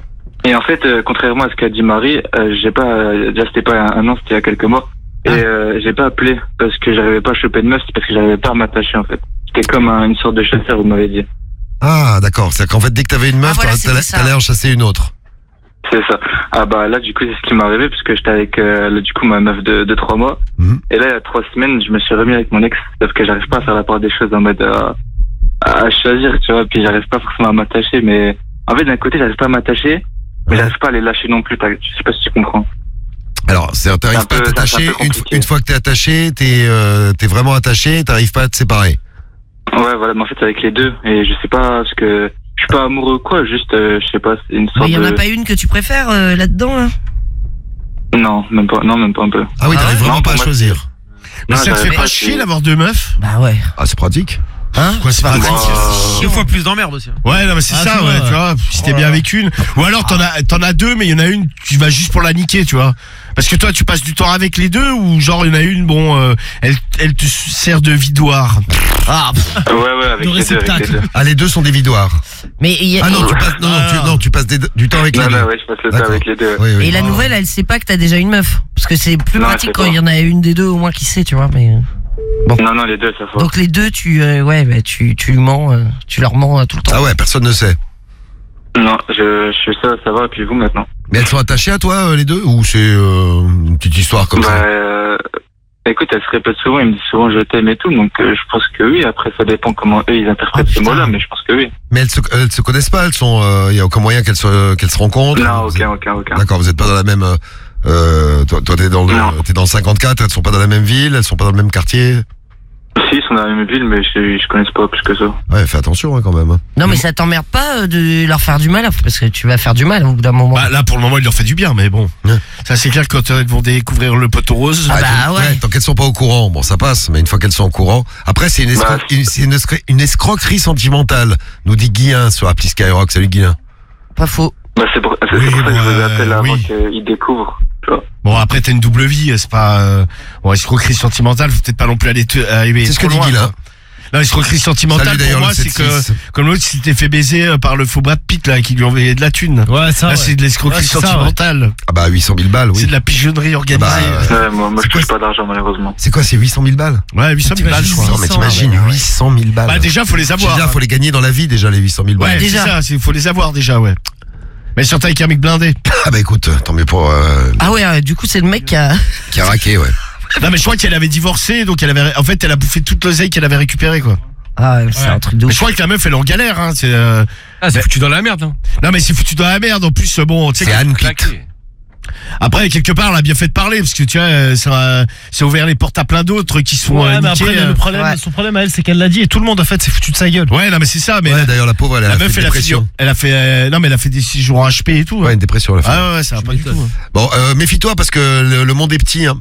Et en fait, euh, contrairement à ce qu'a dit Marie, euh, j'ai pas, euh, déjà c'était pas un, un an, c'était il y a quelques mois, et euh, j'ai pas appelé parce que j'arrivais pas à choper de meuf, c'est parce que j'arrivais pas à m'attacher en fait. C'était comme un- une sorte de chasseur, vous m'avez dit. Ah, d'accord, c'est qu'en fait, dès que t'avais une meuf, Ah, voilà, t'as- c'était t'allais ça. t'allais en chasser une autre. C'est ça. Ah bah là du coup c'est ce qui m'est arrivé parce que j'étais avec euh, là, du coup ma meuf de, de trois mois. Mhm. Et là il y a trois semaines je me suis remis avec mon ex sauf que j'arrive pas à faire la part des choses en mode euh, à choisir tu vois, puis j'arrive pas forcément à m'attacher, mais en fait d'un côté j'arrive pas à m'attacher mais Ouais. j'arrive pas à les lâcher non plus, t'as- je sais pas si tu comprends. Alors, c'est- t'arrives C'est un pas à peu- c'est un t'attacher, peu une, compliqué. une fois que t'es attaché, t'es euh, t'es vraiment attaché, t'arrives pas à te séparer. Ouais voilà, mais en fait c'est avec les deux et je sais pas parce que je suis pas amoureux ou quoi, juste euh, je sais pas, c'est une Mais sorte il y en a de... pas une que tu préfères euh, là-dedans là Non, même pas, non même pas un peu. Ah oui, Ah t'arrives ouais vraiment Non, pas à pour moi, choisir. Mais Non, ça te fait j'arrive pas pas, chier c'est- d'avoir deux meufs? Bah ouais. Ah, c'est pratique. Hein? Quoi, c'est pas Moi, Deux fois plus d'emmerde aussi. Ouais, non, mais c'est Ah, ça, c'est ouais, vrai, tu vois, si t'es bien avec une. Ou alors, t'en as, t'en as deux, mais il y en a une, tu vas juste pour la niquer, tu vois. Parce que toi, tu passes du temps avec les deux, ou genre, il y en a une, bon, euh, elle, elle te sert de vidoire. Ah, pff. ouais ouais avec Le les deux, avec les réceptacle. deux. Ah, les deux sont des vidoires. Mais il y a- Ah non, et, tu passes, non, non, tu, non, tu passes des- du temps avec Non les deux. non ouais, je passe le temps D'accord. avec les deux. Oui, oui. et la nouvelle, elle sait pas que t'as déjà une meuf. Parce que c'est plus Non, pratique elle quand sait il y en a une des deux au moins qui sait, tu vois. Mais Non non les deux ça va. donc les deux, tu euh, ouais, bah, tu tu mens, euh, tu leur mens euh, tout le temps. Ah ouais, personne ne sait. Non, je, je fais ça, ça va, et puis vous maintenant. Mais elles sont attachées à toi, euh, les deux, ou c'est euh, une petite histoire comme Bah, ça? euh, écoute, elle se répète souvent, ils me disent souvent je t'aime et tout, donc euh, je pense que oui. Après, ça dépend comment eux ils interprètent Oh, ces putain. mots-là, mais je pense que oui. Mais elles se, elles se connaissent pas, elles sont, il y a aucun moyen qu'elles se, qu'elles se rencontrent. Non, Vous aucun, êtes- aucun, aucun. D'accord, vous êtes pas dans la même. Euh, euh, toi, toi, t'es dans le, Non. t'es dans le cinquante-quatre. Elles sont pas dans la même ville, elles sont pas dans le même quartier. Si, ils sont dans la même ville, mais je, je connais pas plus que ça. Ouais, fais attention hein, quand même. hein. Non, mais ça t'emmerde pas euh, de leur faire du mal, parce que tu vas faire du mal au bout d'un moment. Bah, là, pour le moment, il leur fait du bien, mais bon. Ouais. Ça, c'est clair que quand elles vont découvrir le poteau rose. Ah bah ouais. tant qu'elles sont pas au courant, bon, ça passe. Mais une fois qu'elles sont au courant, après, c'est une, escro- Bah, une- c'est une, escro- une escroquerie sentimentale. Nous dit Guillain sur appli Skyrock. Salut Guillain. Pas faux. Bah, c'est pour, c'est Oui, pour ça que je vous bah, appelle avant oui. qu'ils découvrent, tu vois. Bon, après, t'as une double vie, c'est pas, euh, bon, escroquerie sentimentale, faut peut-être pas non plus aller te, arriver C'est ce trop que dit loin, Guillain. quoi. Non, escroquerie sentimentale, Salut, pour d'ailleurs, moi, le c'est sept que, six. comme l'autre, s'il t'est fait baiser euh, par le faux Brad Pitt, là, qui lui envoyait de la thune. Ouais, ça. Là, ouais. c'est de l'escroquerie Ouais, c'est ça, ouais. sentimentale. Ah bah huit cent mille balles, oui. C'est de la pigeonnerie organisée. bah, Ouais, moi, moi je C'est quoi, touche pas d'argent, malheureusement. C'est quoi, c'est huit cent mille balles? Ouais, huit cent mille balles, je crois. Non, mais cent, t'imagines, ouais, ouais. huit cent mille balles. Bah, déjà, faut les avoir. Déjà, faut les gagner dans la vie, déjà, les huit cent mille balles. Ouais, c'est déjà. ça, il faut les avoir déjà, ouais. Mais surtout avec un mec blindé. Ah bah écoute, tant mieux pour, euh, Ah ouais, euh, du coup, c'est le mec qui a. qui a raqué, ouais. Non, mais je crois qu'elle avait divorcé, donc elle avait, en fait, elle a bouffé toute l'oseille qu'elle avait récupérée, quoi. Ah, c'est un truc de Mais ouf. je crois que la meuf, elle est en galère, hein. C'est, euh... Ah, c'est mais- foutu dans la merde. Hein. Non, mais c'est foutu dans la merde. En plus, bon, tu sais. C'est que- Anne Pitt. Claqué. Après, quelque part, elle a bien fait de parler, parce que tu vois, euh, ça, ça a ouvert les portes à plein d'autres qui sont Ouais, euh, mais niqués, après, euh. le problème, ouais. son problème à elle, c'est qu'elle l'a dit et tout le monde, en fait, s'est foutu de sa gueule. Ouais, non, mais c'est ça. Mais Ouais, la, d'ailleurs, la pauvre, elle a la fait meuf, une elle a fait, dépression. elle a fait, euh, non, mais elle a fait des séjours en H P et tout. Ouais, hein. une dépression, la femme. Ah ouais, ouais, ça va pas du tout. hein. Bon, euh, méfie-toi parce que le, le monde est petit. Hein.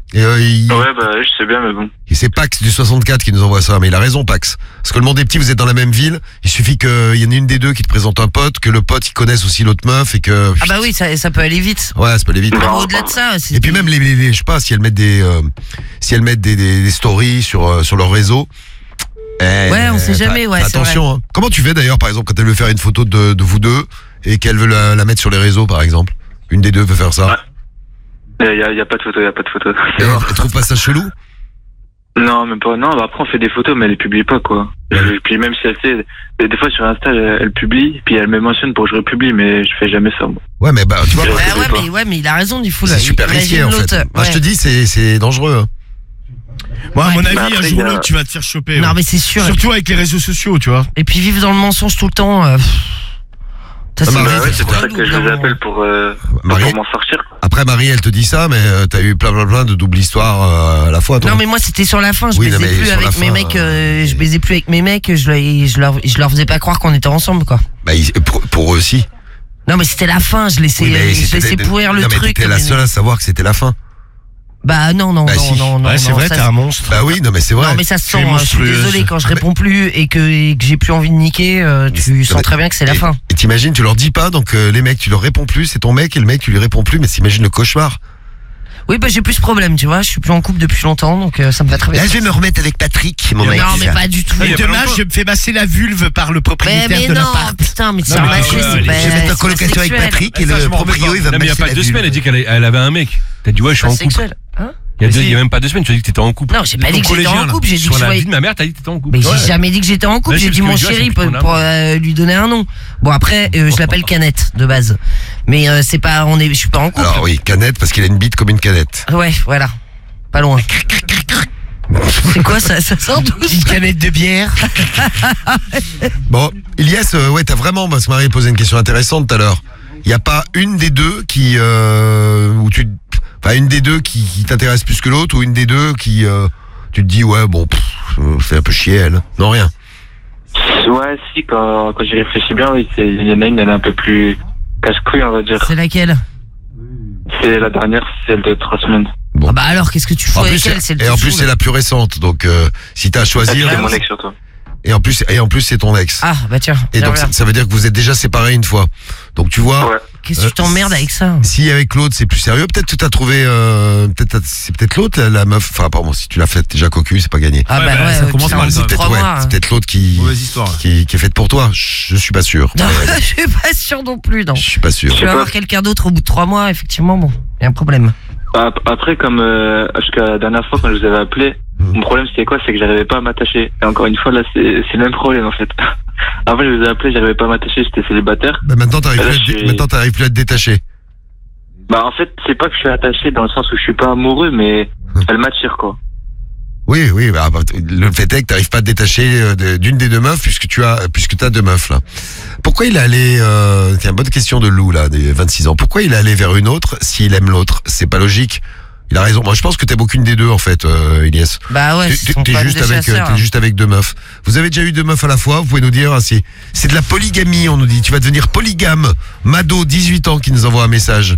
Et euh, il... Ouais, bah, je sais bien, mais bon. Et c'est Pax du soixante-quatre qui nous envoie ça, mais il a raison Pax. Parce que le monde est petit, vous êtes dans la même ville, il suffit qu'il y en ait une des deux qui te présente un pote, que le pote il connaisse aussi l'autre meuf et que... Ah bah oui, ça, ça peut aller vite. Ouais, ça peut aller vite. Mais au-delà de ça, c'est... Et puis même les, les, les- je sais pas, si elles mettent des, euh, si elles mettent des, des, des stories sur euh, sur leur réseau. eh, Ouais, on sait fais- jamais, ouais, fais c'est attention. vrai. Hein. Comment tu fais d'ailleurs, par exemple, quand elle veut faire une photo de, de vous deux et qu'elle veut la, la mettre sur les réseaux, par exemple? Une des deux veut faire ça. Il y a, y a pas de photo, y a pas de photo. Et elle, elle trouve pas ça chelou? Non, même pas. Non, bah après on fait des photos, mais elle les publie pas, quoi. Et puis même si elle sait, des, des fois sur Insta, elle, elle publie, puis elle me mentionne pour que je republie, mais je fais jamais ça, moi. Ouais, mais bah, tu vois. Je Ouais, republie ouais, pas. mais, ouais, mais il a raison, du coup. C'est là. super Imagine risqué en fait. l'autre, Moi, je ouais. te dis, c'est c'est dangereux. hein. Moi, à mon Ouais. avis, Bah, un après, jour y ou a- l'autre, tu vas te faire choper. Non, ouais. mais c'est sûr. Surtout avec les réseaux sociaux, tu vois. Et puis vivre dans le mensonge tout le temps. euh, pff, ça, Ah, c'est- Marie, Bah ouais, c'est c'est pour ça relou, que je vous vraiment. appelle pour, euh, Marie- pour m'en sortir. Après, Marie, elle te dit ça, mais euh, t'as eu plein, plein, plein de doubles histoires euh, à la fois, toi. Non mais moi c'était sur la fin, je Oui, non, baisais mais plus sur la avec mes fin, mecs, euh, je baisais plus avec mes mecs, je, leur- je, leur, je leur faisais pas croire qu'on était ensemble quoi. Bah, ils- pour, pour eux aussi. Non mais c'était la fin, je laissais, Oui, mais je c'était- laissais pourrir le non, mais truc. t'étais la mais- seule à savoir que c'était la fin. Bah non non Bah, non si. non non. Ouais, c'est non, vrai, ça, t'es un monstre. Bah oui, non, mais c'est vrai. Non mais ça se Tu es sent, hein, je suis monstrueuse. désolé quand je Mais- réponds plus et que, et que j'ai plus envie de niquer, euh, tu mais- sens très bien que c'est la et, fin. Et t'imagines, tu leur dis pas, donc euh, les mecs, tu leur réponds plus, c'est ton mec et le mec, tu lui réponds plus, mais t'imagines le cauchemar. Oui bah j'ai plus ce problème tu vois, je suis plus en couple depuis longtemps donc euh, ça me va très bien. Là, je vais me remettre avec Patrick, mon Non mec. mais pas du tout. Et demain, je me fais masser la vulve par le Mais, propriétaire mais de non l'appart. putain mais Non, c'est mais marché, euh, c'est allez, pas. Je vais mettre en c'est colocation avec sexuel. Patrick et Ça, je le m'en remets proprio, pas. il va Non, me mais il y a masser pas la deux vulve. semaines, elle dit qu'elle elle avait un mec. T'as dit ouais, je suis Pas en couple. sexuel. Hein Il y, a Mais deux- si. il y a même pas deux semaines, tu as dit que t'étais en couple. Non, j'ai pas Ton dit que j'étais collégien, en là. couple, j'ai dit Sur que je la voyais- vie de ma mère, t'as dit que t'étais en couple. Mais Ouais. j'ai jamais dit que j'étais en couple, Ouais, j'ai c'est dit ce que mon je dis, ouais, chéri c'est pour, plus ton pour, âme. euh, lui donner un nom. Bon après, euh, je l'appelle Canette de base. Mais euh, c'est pas, on est, je suis pas en couple. Alors oui, canette, parce qu'il a une bite comme une canette. Ouais, voilà, pas loin. C'est quoi ça, ça sort d'où Une canette de bière. Bon, Ilyes, euh, ouais, t'as vraiment, parce que Marie a posé une question intéressante tout à l'heure. Il n'y a pas une des deux qui, euh, où tu, enfin une des deux qui, qui t'intéresse plus que l'autre, ou une des deux qui, euh, tu te dis ouais bon, pff, euh, fait un peu chier elle. Non rien. Ouais, si, quand, quand j'y réfléchis bien, oui, c'est- il y en a une, elle est un peu plus casse-couille, on va dire. C'est laquelle? C'est la dernière, celle de trois semaines. Ah bah alors, qu'est-ce que tu fous En avec plus, elle? C'est le et en tout plus fou, c'est là. la plus récente, donc euh, si t'as à choisir. C'est mon ex surtout. Et en plus, et en plus c'est ton ex. Ah bah tiens. Et donc ça, ça veut dire que vous êtes déjà séparés une fois. Donc tu vois. Qu'est-ce que tu euh, t'emmerdes avec ça? Si avec l'autre c'est plus sérieux, peut-être que t'as trouvé, euh, peut-être c'est peut-être l'autre la, la meuf. Enfin pardon, si tu l'as faite déjà cocu, c'est pas gagné. Ah bah ouais, ouais, ça commence putain, mal, au bout ça. de Peut-être trois ouais, mois, c'est hein. peut-être l'autre qui, Mauvaise histoire. qui qui est faite pour toi. Je suis pas sûr. Non, Mais, je suis pas sûr non plus, non. je suis pas sûr. Tu vas avoir quelqu'un d'autre au bout de trois mois, effectivement, bon, y a un problème. Ap- Après, comme euh, jusqu'à la dernière fois quand je vous avais appelé, mon problème c'était quoi? C'est que j'arrivais pas à m'attacher. Et encore une fois, là, c'est c'est le même problème en fait. Avant, je vous ai appelé, j'arrivais pas à m'attacher, j'étais célibataire. Bah maintenant t'arrives Et là, plus, à je te- suis- maintenant t'arrives plus à te détacher. Bah, en fait, c'est pas que je suis attaché dans le sens où je suis pas amoureux, mais elle m'attire quoi. Oui, oui. Bah, bah, le fait est que t'arrives pas à te détacher euh, de- d'une des deux meufs puisque tu as, puisque t'as deux meufs là. Pourquoi il est allé euh, Tiens, bonne question de Lou là, des vingt-six ans. Pourquoi il est allé vers une autre s'il aime l'autre? C'est pas logique. Il a raison. Moi, je pense que t'aimes aucune des deux en fait, euh, Ilyes. Bah ouais, Tu- c'est tu- son T'es problème juste de avec, euh, chasseur, t'es hein. juste avec deux meufs. Vous avez déjà eu deux meufs à la fois. Vous pouvez nous dire ah, si c'est de la polygamie, on nous dit. Tu vas devenir polygame. Mado, dix-huit ans, qui nous envoie un message.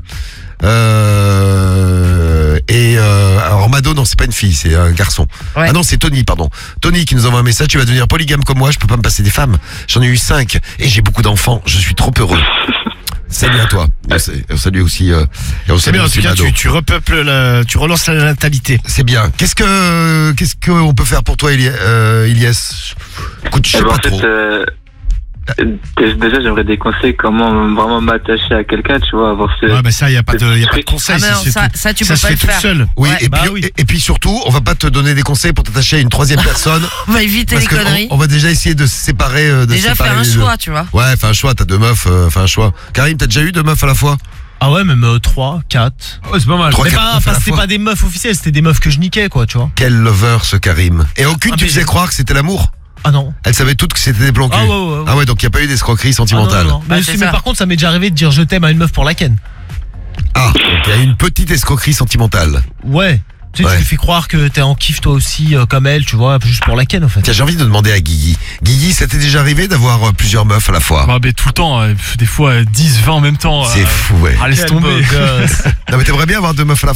Euh, et euh, alors Mado, non, c'est pas une fille, c'est un garçon. Ouais. Ah non, c'est Tony, pardon. Tony qui nous envoie un message. Tu vas devenir polygame comme moi. Je peux pas me passer des femmes. J'en ai eu cinq et j'ai beaucoup d'enfants. Je suis trop heureux. Salut à toi. Et c'est- et salut aussi. Euh, et on C'est salue bien, en aussi tout cas, Mado. tu, tu repeuples, la, tu relances la natalité. C'est bien. Qu'est-ce que qu'est-ce qu'on peut faire pour toi, Ili- euh, Ilyes? Écoute, je sais Eh ben, pas en fait, trop. euh, euh, déjà, j'aimerais des conseils comment vraiment m'attacher à quelqu'un, tu vois, avoir ce. Ouais, bah ça, y a pas de, y a pas de conseil. Ah, mais non, c'est ça- tout- ça, tu ça peux se pas fait le tout faire. seul. Oui, Ouais, et, bah puis, oui. et, et puis surtout, on va pas te donner des conseils pour t'attacher à une troisième personne. On va éviter parce les que conneries. on, on va déjà essayer de se séparer. euh, De Déjà séparer faire un les deux. choix, tu vois. Ouais, fais un choix. T'as deux meufs, euh, fais un choix. Karim, t'as déjà eu deux meufs à la fois? Ah ouais, même euh, trois, quatre. Ouais, c'est pas mal. Trois, Mais quatre pas, meufs à pas- la c'était fois. pas des meufs officielles, c'était des meufs que je niquais, quoi, tu vois. Quel lover ce Karim. Et aucune Ah, tu mais faisais j'ai- croire que c'était l'amour. Ah non. Elle savait toutes que c'était des plans cul. Ah ouais, ouais, ouais. Ah ouais, donc il y a pas eu d'escroquerie Ah non, sentimentale. non, non. Bah, Mais, c'est mais ça. par contre, ça m'est déjà arrivé de dire je t'aime à une meuf pour la ken. Ah, donc il y a une petite escroquerie sentimentale. Ouais. Tu sais, Ouais. tu lui fais croire que t'es en kiff toi aussi, euh, comme elle, tu vois, juste pour la ken, en fait. Tiens, j'ai envie de demander à Guigui. Guigui, ça t'est déjà arrivé d'avoir euh, plusieurs meufs à la fois? Bah, mais tout le temps, euh, des fois euh, dix, vingt en même temps. C'est euh, fou, ouais. Ah, laisse Quel tomber. beau gosse. Non mais t'aimerais bien avoir deux meufs à la fois?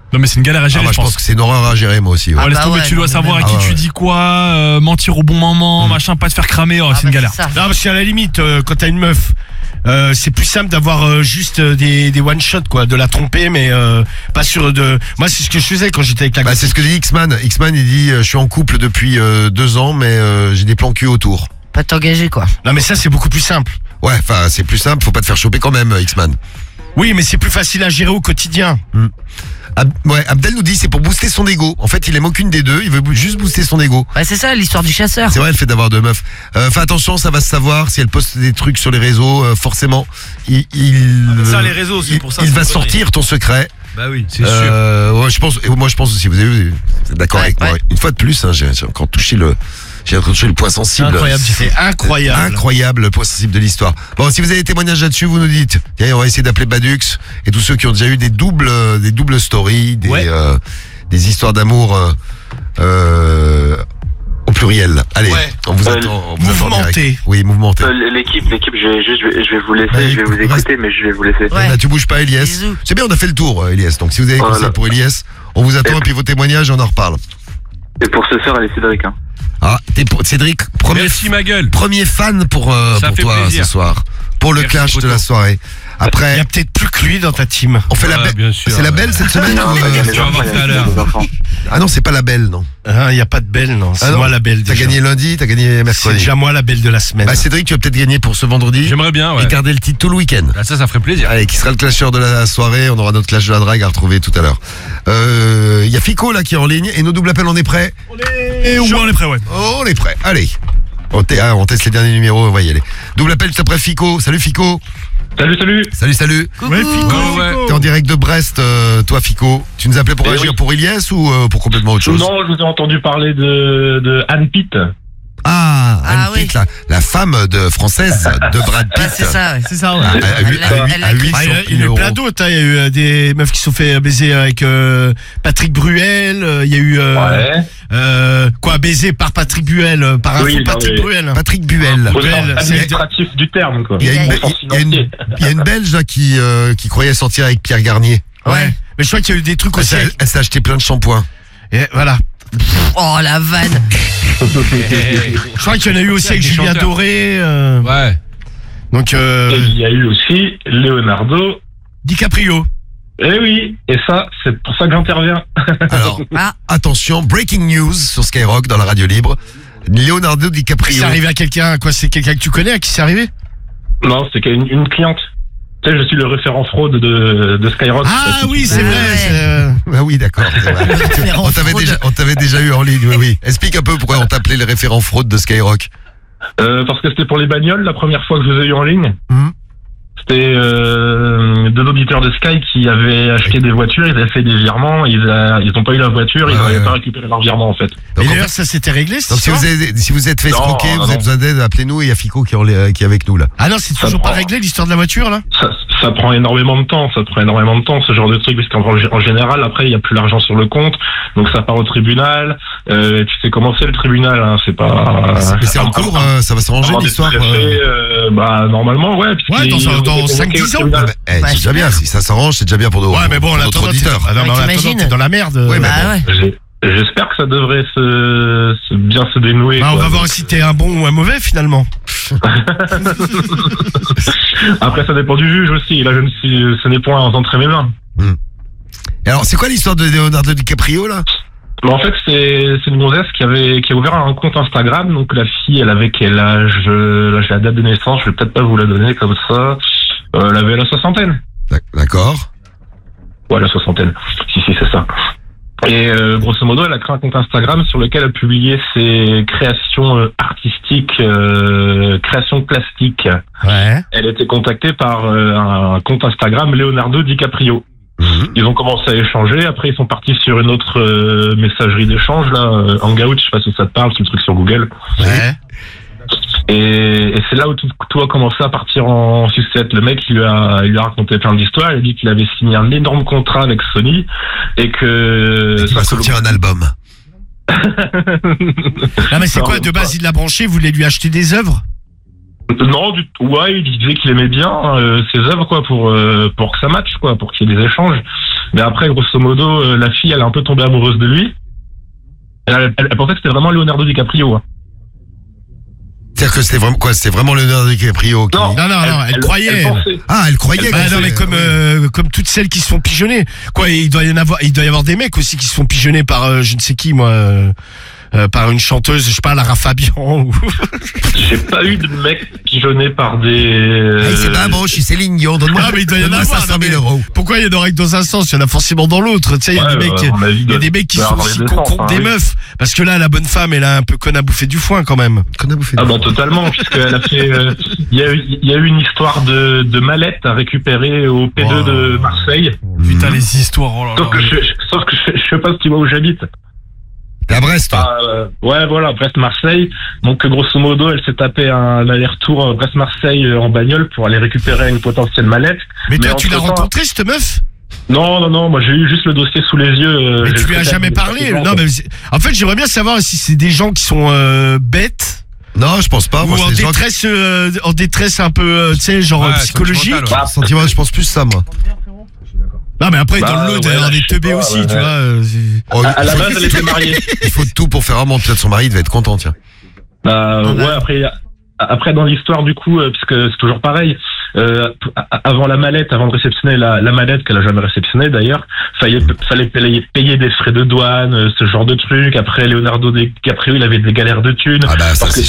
Non mais c'est une galère à gérer. Ah, moi, je pense que c'est une horreur à gérer, moi aussi. Ouais. Ouais, laisse bah tomber, ouais, tu dois non, savoir mais à qui même- tu Ah ouais. dis quoi, euh, mentir au bon moment, machin, pas te faire cramer, oh, Ah c'est bah, une galère. c'est ça. Non, parce qu'à la limite, euh, quand t'as une meuf, euh, c'est plus simple d'avoir euh, juste euh, des, des one shot quoi, de la tromper, mais euh, pas sur de. Moi, c'est ce que je faisais quand j'étais avec la. Bah, c'est ce que dit X-Man. X-Man, il dit euh, je suis en couple depuis euh, deux ans, mais euh, j'ai des plans cul autour. Pas t'engager quoi. Non, mais ça, c'est beaucoup plus simple. Ouais, enfin, c'est plus simple, faut pas te faire choper quand même, X-Man. Oui, mais c'est plus facile à gérer au quotidien. Ab- ouais, Abdel nous dit c'est pour booster son ego. En fait, il aime aucune des deux, il veut bou- juste booster son ego. Ouais, c'est ça l'histoire du chasseur. C'est vrai le fait d'avoir deux meufs. Euh, fais attention, ça va se savoir si elle poste des trucs sur les réseaux, euh, forcément. Il, il, Ah, ça, euh, les réseaux, c'est il- pour ça, Il c'est va une connerie. sortir ton secret. Bah oui, c'est sûr. Euh, ouais, je pense, et moi je pense aussi. Vous avez vu, vous êtes d'accord Ouais, avec moi. ouais. Une fois de plus, hein, j'ai j'ai encore touché le, j'ai encore touché le point sensible. Incroyable, c'est incroyable. Incroyable le point sensible de l'histoire. Bon, si vous avez des témoignages là-dessus, vous nous dites. Tiens, on va essayer d'appeler Badux et tous ceux qui ont déjà eu des doubles, euh, des doubles stories, des, Ouais. euh, des histoires d'amour euh, euh, au pluriel. Allez, Ouais. on vous Euh, attend. on vous attend en mouvementé. direct. Oui, mouvementé. Euh, L'équipe, l'équipe, je vais juste, je vais, je vais vous laisser, Bah, je vais vous écoute, écouter, mais je vais vous laisser. Ouais. Là, tu bouges pas, Elias. Bisous. C'est bien, on a fait le tour, euh, Elias. Donc, si vous avez des Voilà. conseils pour Elias, on vous attend et puis vos témoignages, on en reparle. Et pour ce soir, allez, Cédric. Hein. Ah, t'es pour Cédric, premier, Merci ma gueule. premier fan pour, euh, Ça pour fait toi plaisir. ce soir. Pour le Merci, clash de Poto. la soirée. Il Après, y a peut-être plus que lui dans ta team. on fait la Ouais, belle. bien sûr. C'est la belle cette semaine Non, ou, il y a euh, les tu vas enfants, voir il y tout à a l'heure. les enfants. Ah non, c'est pas la belle, non. Il n'y a pas de belle, non. C'est Ah non, moi la belle. T'as déjà. gagné lundi, t'as gagné C'est mercredi. déjà moi la belle de la semaine. Bah Cédric, tu vas peut-être gagner pour ce vendredi. J'aimerais bien, ouais. Et garder le titre tout le week-end. Là, ça, ça ferait plaisir. Allez, qui sera le clasheur de la soirée. On aura notre clash de la drague à retrouver tout à l'heure. Euh, Il y a Fico là qui est en ligne et nos double appels, on est prêts. Et ouais, on est prêt, ouais. Oh, on est prêts. Allez. On, t- ah, on teste les derniers numéros, on va y aller. Double appel juste après Fico. Salut Fico. Salut, salut. Salut, salut. Ouais, Fico, Ouais, ouais. Fico. T'es en direct de Brest, euh, toi Fico. Tu nous appelais pour Eh réagir oui. pour Iliès ou euh, pour complètement autre chose? Non, je vous ai entendu parler de, de Anne Pitt. Ah, Ah, Anne oui. Pitt, la, la femme de française de Brad Pitt. Ouais, c'est ça, ouais. C'est ça, ouais. À, à, Elle- à, huit- elle à a huit Ah, il y cents a- il y a eu euros. plein d'autres. hein. Il y a eu euh, des meufs qui se sont fait baiser avec euh, Patrick Bruel. euh, Il y a eu euh, Ouais. euh, quoi baiser par Patrick Bruel, euh, par un Oui, faux non, Patrick mais- Bruel. Patrick Buel. Au Belle, sens c'est- administratif du terme, quoi. Il y a une, Au sens il y a une- financier. il y a une Belge là, qui, euh, qui croyait sortir avec Pierre Garnier. Ouais. Mais je crois qu'il y a eu des trucs Elle aussi. s'est avec- elle s'est acheté plein de shampoings. Et voilà. Oh la vanne. Je crois qu'il y en a eu aussi avec Des Julien chanteurs. Doré. euh, Ouais. Donc Et euh, il y a eu aussi Leonardo. DiCaprio. Eh oui, et ça, c'est pour ça que j'interviens. Alors, Ah. attention, breaking news sur Skyrock dans la radio libre. Leonardo DiCaprio. C'est arrivé à quelqu'un, quoi, c'est quelqu'un que tu connais à qui c'est arrivé? Non, c'est une, une cliente. Tu sais, je suis le référent fraude de, de Skyrock. Ah oui, c'est Ouais, vrai. ouais. c'est, euh, Ah oui, d'accord. c'est vrai. référent on t'avait fraude. déjà, on t'avait déjà eu en ligne. Oui, oui. Explique un peu pourquoi on t'appelait le référent fraude de Skyrock. Euh, parce que c'était pour les bagnoles la première fois que je vous ai eu en ligne. Mhm. C'était euh, deux auditeurs de Sky qui avaient acheté des voitures, ils avaient fait des virements, ils a- ils n'ont pas eu la voiture, ils Ouais, n'avaient ouais. pas récupéré leur virement en fait. Donc, Mais en d'ailleurs, fait- ça s'était réglé, cette donc si, vous histoire avez, si vous êtes fait Non, escroquer, vous non, avez non. besoin d'aide, appelez-nous et il y a Fico qui, est en- qui est avec nous là. Ah non, c'est Ça toujours pas prend- réglé l'histoire de la voiture là? Ça, ça prend énormément de temps, ça prend énormément de temps ce genre de truc parce qu'en en général après il n'y a plus l'argent sur le compte, donc ça part au tribunal. Euh, tu sais comment c'est le tribunal, hein, c'est pas. Mais c'est en pas- cours, euh, ça va s'arranger Avoir des l'histoire. préfets, euh, bah normalement ouais. puisqu'il Ouais, dans- est- dans il est cinq convoqué au dix ans. tribunal. Ah bah, eh, Bah, c'est déjà bien, si ça s'arrange, c'est déjà bien pour nos, Ouais, mais bon, en pour notre attendant, t'es auditeur. ah non, mais en Ouais, attendant, t'imagines t'es dans la merde. Ouais, mais Bah ouais. J'ai- J'espère que ça devrait se, se- bien se dénouer. Bah, on quoi. va voir si t'es un bon ou un mauvais finalement. Après, ça dépend du juge aussi. Là, je ne suis, ce n'est point d'entrer mes mains. Et alors, c'est quoi l'histoire de Leonardo DiCaprio là? Mais en fait, c'est c'est une gonzesse qui avait qui a ouvert un compte Instagram. Donc la fille, elle avait quel âge? Là, j'ai la date de naissance. Je vais peut-être pas vous la donner comme ça. Euh, elle avait la soixantaine. D'accord. Ouais, la soixantaine. Si, si, c'est ça. Et euh, grosso modo, elle a créé un compte Instagram sur lequel elle publiait ses créations euh, artistiques, euh, créations plastiques. Ouais. Elle était contactée par euh, un compte Instagram Leonardo DiCaprio. Ils ont commencé à échanger. Après, ils sont partis sur une autre euh, messagerie d'échange, là, euh, Hangout. Je sais pas si ça te parle, c'est le truc sur Google. Ouais. Et, et c'est là où tout, tout a commencé à partir en sucette. Le mec, il lui a, il lui a raconté plein d'histoires. Il a dit qu'il avait signé un énorme contrat avec Sony et que... Il va sortir un album. Non, mais c'est quoi, de base, il l'a branché, vous voulez lui acheter des œuvres? Non, du tout. Ouais, il disait qu'il aimait bien euh, ses œuvres, quoi, pour euh, pour que ça matche, quoi, pour qu'il y ait des échanges. Mais après, grosso modo, euh, la fille, elle est un peu tombée amoureuse de lui. Elle, elle, elle, elle pensait que c'était vraiment Leonardo DiCaprio. Hein. C'est-à-dire que c'était vraiment quoi? C'était vraiment Leonardo DiCaprio qui... Non, non, non, elle, elle, elle croyait. Elle ah, elle croyait. Bah, non, mais comme euh, comme toutes celles qui se font pigeonner. Quoi, il doit y en avoir, il doit y avoir des mecs aussi qui se font pigeonner par euh, je ne sais qui, moi. Euh... Euh, par une chanteuse, je sais pas, Lara Fabian ou... J'ai pas eu de mec pigeonné par des... Hey, c'est pas bon, je suis Céline Dion, donne-moi non, mais il doit y en avoir cinq cent mille euros. Pourquoi il y en aurait que dans un sens? Il y en a forcément dans l'autre. Tu sais, il y a ouais, des mecs, euh, il y a des mecs qui sont aussi contre des meufs. Parce que là, la bonne femme, elle a un peu conne à bouffer du foin quand même. Conne à bouffer du ah foin. Bah totalement, puisqu'elle a fait... Il euh, y, a eu, y a eu une histoire de, de mallette à récupérer au P deux wow. de Marseille. Putain, les histoires, oh là là. Sauf que, je, sauf que je, je sais pas si tu vois où j'habite. T'es à Brest, toi? euh, Ouais, voilà, Brest-Marseille. Donc, grosso modo, elle s'est tapé un aller-retour Brest-Marseille en bagnole pour aller récupérer une potentielle mallette. Mais, mais toi, tu l'as rencontrée, cette meuf? Non, non, non, moi j'ai eu juste le dossier sous les yeux. Mais tu lui as jamais parlé? Non, mais en fait, j'aimerais bien savoir si c'est des gens qui sont euh, bêtes. Non, je pense pas. Ou moi, en détresse, qui... euh, en détresse un peu, euh, tu sais, genre ouais, psychologique. Bah, sentiment, je pense plus ça, moi. Non mais après bah, dans le lot ouais, il y a des teubés aussi ouais, tu ouais. vois. Euh, oh, à, à la base elle était mariée. Il faut tout pour faire un monde. Peut-être son mari devait être content tiens. Bah ouais, ouais après après dans l'histoire du coup euh, parce que c'est toujours pareil. Euh, avant la mallette, avant de réceptionner la, la mallette qu'elle a jamais réceptionnée d'ailleurs, fallait fallait payer, payer des frais de douane, ce genre de trucs. Après Leonardo DiCaprio il avait des galères de thunes. Ah bah, ça, parce que